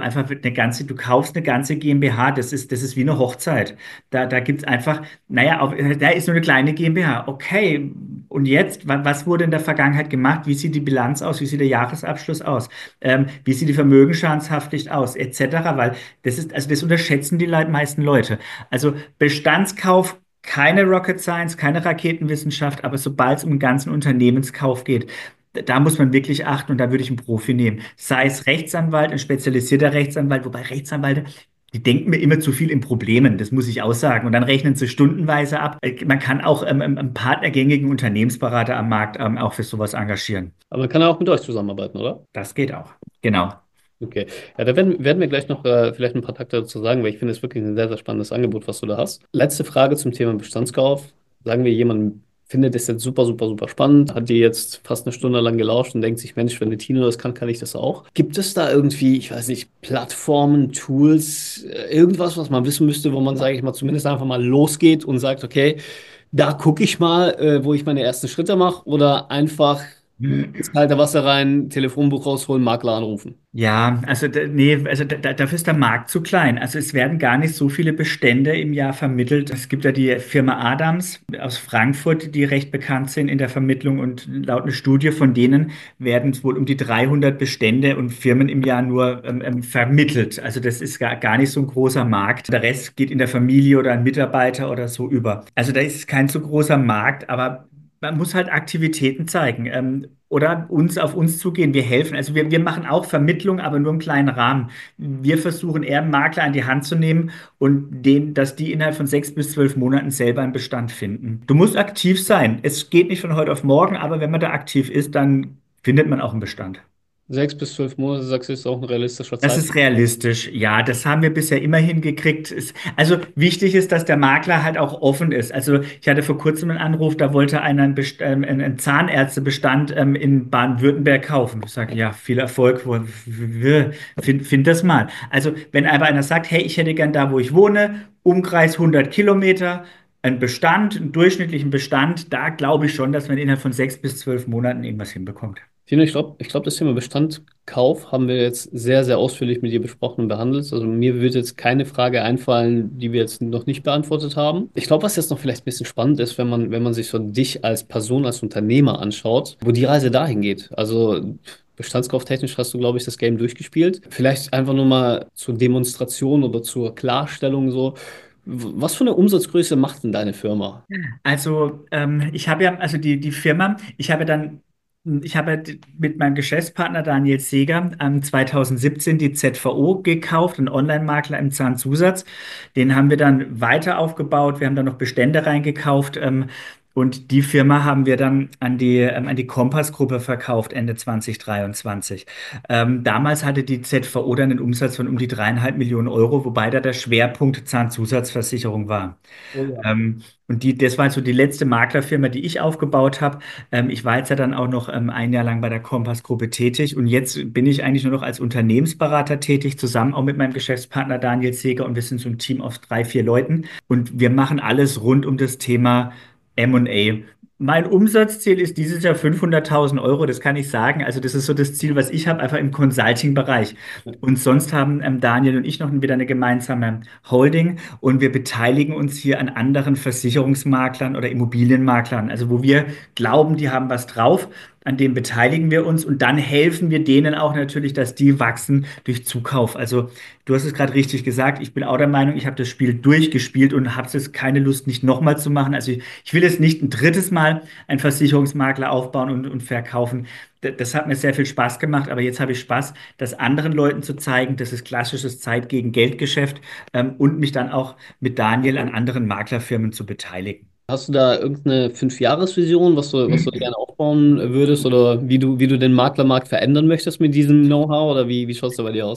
du kaufst eine ganze GmbH, das ist wie eine Hochzeit. Da gibt es einfach, naja, da ist nur eine kleine GmbH. Okay, und jetzt, was wurde in der Vergangenheit gemacht? Wie sieht die Bilanz aus? Wie sieht der Jahresabschluss aus? Wie sieht die Vermögensschadenshaftpflicht aus? Etc. Weil also das unterschätzen die meisten Leute. Also Bestandskauf, keine Rocket Science, keine Raketenwissenschaft, aber sobald es um einen ganzen Unternehmenskauf geht, da muss man wirklich achten und da würde ich einen Profi nehmen. Sei es Rechtsanwalt, ein spezialisierter Rechtsanwalt, wobei Rechtsanwälte, die denken mir immer zu viel in Problemen, das muss ich auch sagen. Und dann rechnen sie stundenweise ab. Man kann auch einen partnergängigen Unternehmensberater am Markt auch für sowas engagieren. Aber man kann ja auch mit euch zusammenarbeiten, oder? Das geht auch. Genau. Okay. Ja, da werden wir gleich noch vielleicht ein paar Takte dazu sagen, weil ich finde es wirklich ein sehr, sehr spannendes Angebot, was du da hast. Letzte Frage zum Thema Bestandskauf. Sagen wir, jemand findet es jetzt super, super, super spannend, hat dir jetzt fast eine Stunde lang gelauscht und denkt sich, Mensch, wenn eine Tino das kann, kann ich das auch. Gibt es da irgendwie, ich weiß nicht, Plattformen, Tools, irgendwas, was man wissen müsste, wo man, sage ich mal, zumindest einfach mal losgeht und sagt, okay, da gucke ich mal, wo ich meine ersten Schritte mache oder einfach ins kalte Wasser rein, Telefonbuch rausholen, Makler anrufen? Ja, also nee, also dafür ist der Markt zu klein. Also es werden gar nicht so viele Bestände im Jahr vermittelt. Es gibt ja die Firma Adams aus Frankfurt, die recht bekannt sind in der Vermittlung und laut einer Studie von denen werden es wohl um die 300 Bestände und Firmen im Jahr nur vermittelt. Also das ist gar nicht so ein großer Markt. Der Rest geht in der Familie oder an Mitarbeiter oder so über. Also da ist kein so großer Markt, aber man muss halt Aktivitäten zeigen. Oder auf uns zugehen. Wir helfen. Also wir machen auch Vermittlung, aber nur im kleinen Rahmen. Wir versuchen eher einen Makler an die Hand zu nehmen und dass die innerhalb von 6 bis 12 Monaten selber einen Bestand finden. Du musst aktiv sein. Es geht nicht von heute auf morgen, aber wenn man da aktiv ist, dann findet man auch einen Bestand. 6 bis 12 Monate, sagst du, ist auch ein realistischer Das Zeit. ist realistisch, ja, das haben wir bisher immer hingekriegt. Also wichtig ist, dass der Makler halt auch offen ist. Also ich hatte vor kurzem einen Anruf, da wollte einer einen Zahnärztebestand in Baden-Württemberg kaufen. Ich sage, ja, viel Erfolg, find das mal. Also wenn aber einer sagt, hey, ich hätte gern da, wo ich wohne, Umkreis 100 Kilometer, ein Bestand, einen durchschnittlichen Bestand, da glaube ich schon, dass man innerhalb von 6 bis 12 Monaten irgendwas hinbekommt. Tino, ich glaub, das Thema Bestandkauf haben wir jetzt sehr, sehr ausführlich mit dir besprochen und behandelt. Also mir würde jetzt keine Frage einfallen, die wir jetzt noch nicht beantwortet haben. Ich glaube, was jetzt noch vielleicht ein bisschen spannend ist, wenn man sich so dich als Person, als Unternehmer anschaut, wo die Reise dahin geht. Also bestandskauftechnisch hast du, glaube ich, das Game durchgespielt. Vielleicht einfach nur mal zur Demonstration oder zur Klarstellung so. Was für eine Umsatzgröße macht denn deine Firma? Also, ich habe ja, also die Firma, ich habe ja mit meinem Geschäftspartner Daniel Seeger 2017 die ZVO gekauft, einen Online-Makler im Zahnzusatz. Den haben wir dann weiter aufgebaut. Wir haben dann noch Bestände reingekauft. Und die Firma haben wir dann an die Kompass-Gruppe verkauft, Ende 2023. Damals hatte die ZVO dann einen Umsatz von um die 3,5 Millionen Euro, wobei da der Schwerpunkt Zahnzusatzversicherung war. Oh ja. Und das war so die letzte Maklerfirma, die ich aufgebaut habe. Ich war jetzt ja dann auch noch ein Jahr lang bei der Kompass-Gruppe tätig und jetzt bin ich eigentlich nur noch als Unternehmensberater tätig, zusammen auch mit meinem Geschäftspartner Daniel Seeger und wir sind so ein Team aus 3, 4 Leuten und wir machen alles rund um das Thema M&A. Mein Umsatzziel ist dieses Jahr 500.000 Euro, das kann ich sagen. Also das ist so das Ziel, was ich habe, einfach im Consulting-Bereich. Und sonst haben Daniel und ich noch wieder eine gemeinsame Holding und wir beteiligen uns hier an anderen Versicherungsmaklern oder Immobilienmaklern. Also wo wir glauben, die haben was drauf, an dem beteiligen wir uns und dann helfen wir denen auch natürlich, dass die wachsen durch Zukauf. Also du hast es gerade richtig gesagt, ich bin auch der Meinung, ich habe das Spiel durchgespielt und habe jetzt keine Lust, nicht nochmal zu machen. Also ich will jetzt nicht ein drittes Mal einen Versicherungsmakler aufbauen und verkaufen. Das hat mir sehr viel Spaß gemacht, aber jetzt habe ich Spaß, das anderen Leuten zu zeigen. Das ist klassisches Zeit gegen Geldgeschäft, und mich dann auch mit Daniel an anderen Maklerfirmen zu beteiligen. Hast du da irgendeine Fünfjahresvision, was du gerne aufbauen würdest oder wie du den Maklermarkt verändern möchtest mit diesem Know-how oder wie schaut es da bei dir aus?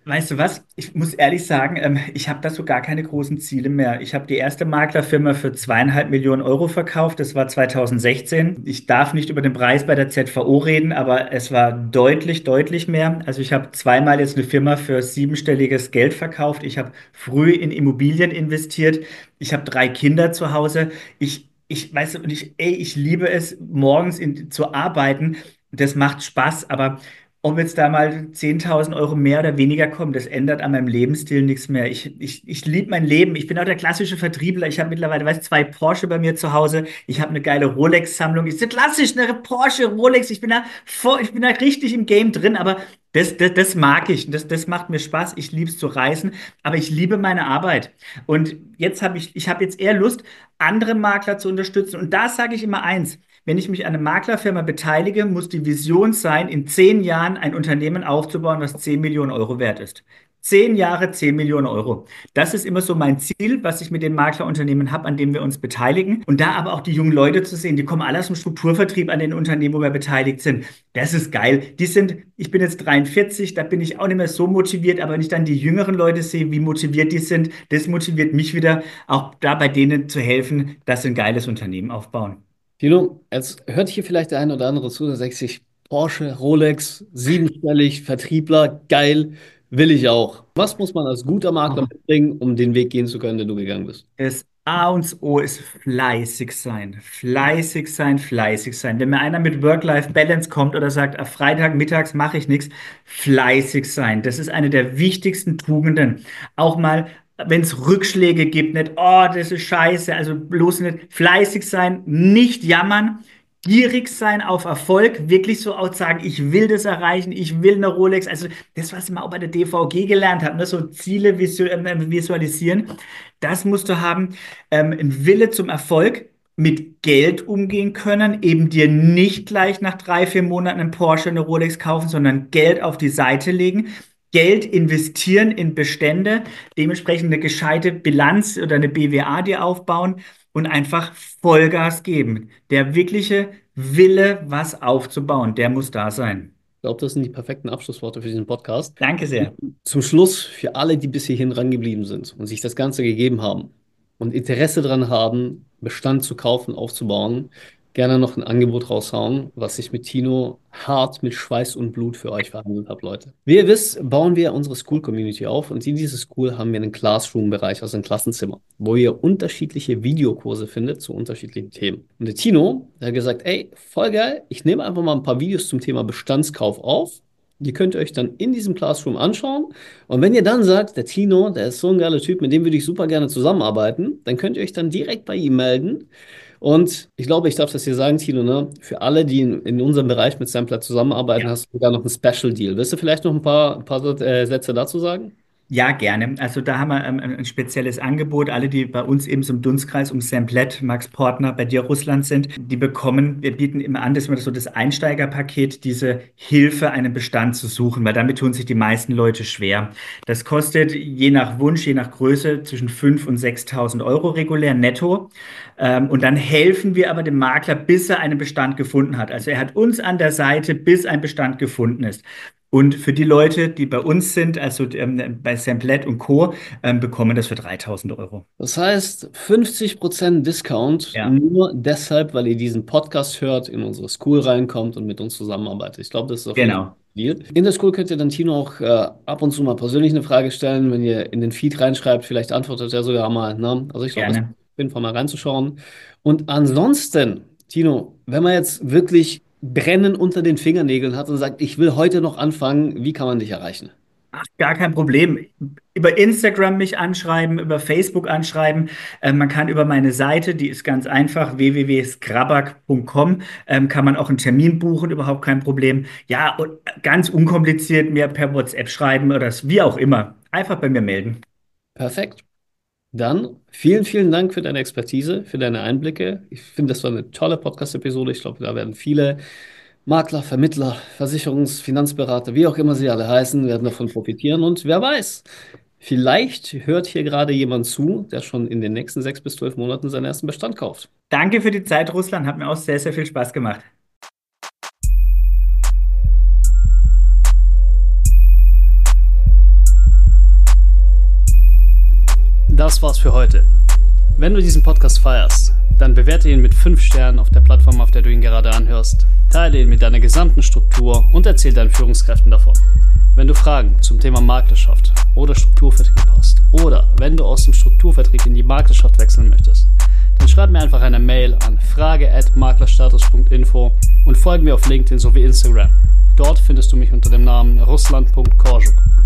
Weißt du was? Ich muss ehrlich sagen, ich habe da so gar keine großen Ziele mehr. Ich habe die erste Maklerfirma für 2,5 Millionen Euro verkauft. Das war 2016. Ich darf nicht über den Preis bei der ZVO reden, aber es war deutlich, deutlich mehr. Also ich habe zweimal jetzt eine Firma für siebenstelliges Geld verkauft. Ich habe früh in Immobilien investiert. Ich habe drei Kinder zu Hause. Weißt du, ich liebe es, morgens zu arbeiten. Das macht Spaß, aber ob jetzt da mal 10.000 Euro mehr oder weniger kommen, das ändert an meinem Lebensstil nichts mehr. Ich liebe mein Leben. Ich bin auch der klassische Vertriebler. Ich habe mittlerweile, weißt, zwei Porsche bei mir zu Hause. Ich habe eine geile Rolex-Sammlung. Ich bin klassisch, eine Porsche, Rolex. Ich bin da richtig im Game drin, aber das mag ich. Das macht mir Spaß. Ich liebe es zu reisen, aber ich liebe meine Arbeit. Und ich habe jetzt eher Lust, andere Makler zu unterstützen. Und da sage ich immer eins. Wenn ich mich an einer Maklerfirma beteilige, muss die Vision sein, in 10 Jahren ein Unternehmen aufzubauen, was 10 Millionen Euro wert ist. 10 Jahre, 10 Millionen Euro. Das ist immer so mein Ziel, was ich mit den Maklerunternehmen habe, an dem wir uns beteiligen. Und da aber auch die jungen Leute zu sehen, die kommen alle aus dem Strukturvertrieb an den Unternehmen, wo wir beteiligt sind. Das ist geil. Ich bin jetzt 43, da bin ich auch nicht mehr so motiviert, aber wenn ich dann die jüngeren Leute sehe, wie motiviert die sind, das motiviert mich wieder, auch da bei denen zu helfen, dass sie ein geiles Unternehmen aufbauen. Tino, jetzt hört hier vielleicht der eine oder andere zu, der sagt sich, Porsche, Rolex, siebenstellig, Vertriebler, geil, will ich auch. Was muss man als guter Makler mitbringen, um den Weg gehen zu können, den du gegangen bist? Das A und O ist fleißig sein. Fleißig sein, fleißig sein. Wenn mir einer mit Work-Life-Balance kommt oder sagt, am Freitag mittags mache ich nichts, fleißig sein. Das ist eine der wichtigsten Tugenden. Auch mal, wenn es Rückschläge gibt, nicht, oh, das ist scheiße, also bloß nicht fleißig sein, nicht jammern. Gierig sein auf Erfolg, wirklich so auch sagen, ich will das erreichen, ich will eine Rolex. Also das, was ich mal auch bei der DVG gelernt habe, ne, so Ziele visualisieren. Das musst du haben. Ein Wille zum Erfolg, mit Geld umgehen können, eben dir nicht gleich nach 3, 4 Monaten einen Porsche, eine Rolex kaufen, sondern Geld auf die Seite legen. Geld investieren in Bestände, dementsprechend eine gescheite Bilanz oder eine BWA dir aufbauen und einfach Vollgas geben. Der wirkliche Wille, was aufzubauen, der muss da sein. Ich glaube, das sind die perfekten Abschlussworte für diesen Podcast. Danke sehr. Zum Schluss für alle, die bis hierhin rangeblieben sind und sich das Ganze gegeben haben und Interesse daran haben, Bestand zu kaufen, aufzubauen, gerne noch ein Angebot raushauen, was ich mit Tino hart mit Schweiß und Blut für euch verhandelt habe, Leute. Wie ihr wisst, bauen wir unsere School-Community auf und in dieser School haben wir einen Classroom-Bereich, also ein Klassenzimmer, wo ihr unterschiedliche Videokurse findet zu unterschiedlichen Themen. Und der Tino, der hat gesagt, ey, voll geil, ich nehme einfach mal ein paar Videos zum Thema Bestandskauf auf. Die könnt ihr euch dann in diesem Classroom anschauen. Und wenn ihr dann sagt, der Tino, der ist so ein geiler Typ, mit dem würde ich super gerne zusammenarbeiten, dann könnt ihr euch dann direkt bei ihm melden. Und ich glaube, ich darf das hier sagen, Tino, ne? Für alle, die in unserem Bereich mit Sampler zusammenarbeiten, hast du sogar noch einen Special Deal. Willst du vielleicht noch ein paar Sätze dazu sagen? Ja, gerne. Also da haben wir ein spezielles Angebot. Alle, die bei uns eben so im Dunstkreis um Samplet, Max Portner, bei dir Russland sind, wir bieten immer an, das ist immer so das Einsteigerpaket, diese Hilfe, einen Bestand zu suchen, weil damit tun sich die meisten Leute schwer. Das kostet je nach Wunsch, je nach Größe zwischen 5.000 und 6.000 Euro regulär netto. Und dann helfen wir aber dem Makler, bis er einen Bestand gefunden hat. Also er hat uns an der Seite, bis ein Bestand gefunden ist. Und für die Leute, die bei uns sind, also bei Samplet und Co., bekommen das für 3.000 Euro. Das heißt, 50% Discount Ja, nur deshalb, weil ihr diesen Podcast hört, in unsere School reinkommt und mit uns zusammenarbeitet. Ich glaube, das ist auf jeden Fall genau, ein Deal. In der School könnt ihr dann Tino auch ab und zu mal persönlich eine Frage stellen, wenn ihr in den Feed reinschreibt. Vielleicht antwortet er sogar mal. Ne? Also ich glaube, es ist gerne. auf jeden Fall mal reinzuschauen. Und ansonsten, Tino, wenn man jetzt wirklich Brennen unter den Fingernägeln hat und sagt, ich will heute noch anfangen, wie kann man dich erreichen? Ach, gar kein Problem. Über Instagram mich anschreiben, über Facebook anschreiben. Man kann über meine Seite, die ist ganz einfach, www.skrabak.com, kann man auch einen Termin buchen, überhaupt kein Problem. Ja, und ganz unkompliziert mir per WhatsApp schreiben oder wie auch immer. Einfach bei mir melden. Perfekt. Dann vielen, vielen Dank für deine Expertise, für deine Einblicke. Ich finde, das war eine tolle Podcast-Episode. Ich glaube, da werden viele Makler, Vermittler, Finanzberater, wie auch immer sie alle heißen, werden davon profitieren. Und wer weiß, vielleicht hört hier gerade jemand zu, der schon in den nächsten 6 bis 12 Monaten seinen ersten Bestand kauft. Danke für die Zeit, Russland. Hat mir auch sehr, sehr viel Spaß gemacht. das war's für heute. Wenn du diesen Podcast feierst, dann bewerte ihn mit 5 Sternen auf der Plattform, auf der du ihn gerade anhörst, teile ihn mit deiner gesamten Struktur und erzähl deinen Führungskräften davon. Wenn du Fragen zum Thema Maklerschaft oder Strukturvertrieb hast oder wenn du aus dem Strukturvertrieb in die Maklerschaft wechseln möchtest, dann schreib mir einfach eine Mail an frage@maklerstatus.info und folge mir auf LinkedIn sowie Instagram. Dort findest du mich unter dem Namen Ruslan.Korjuk.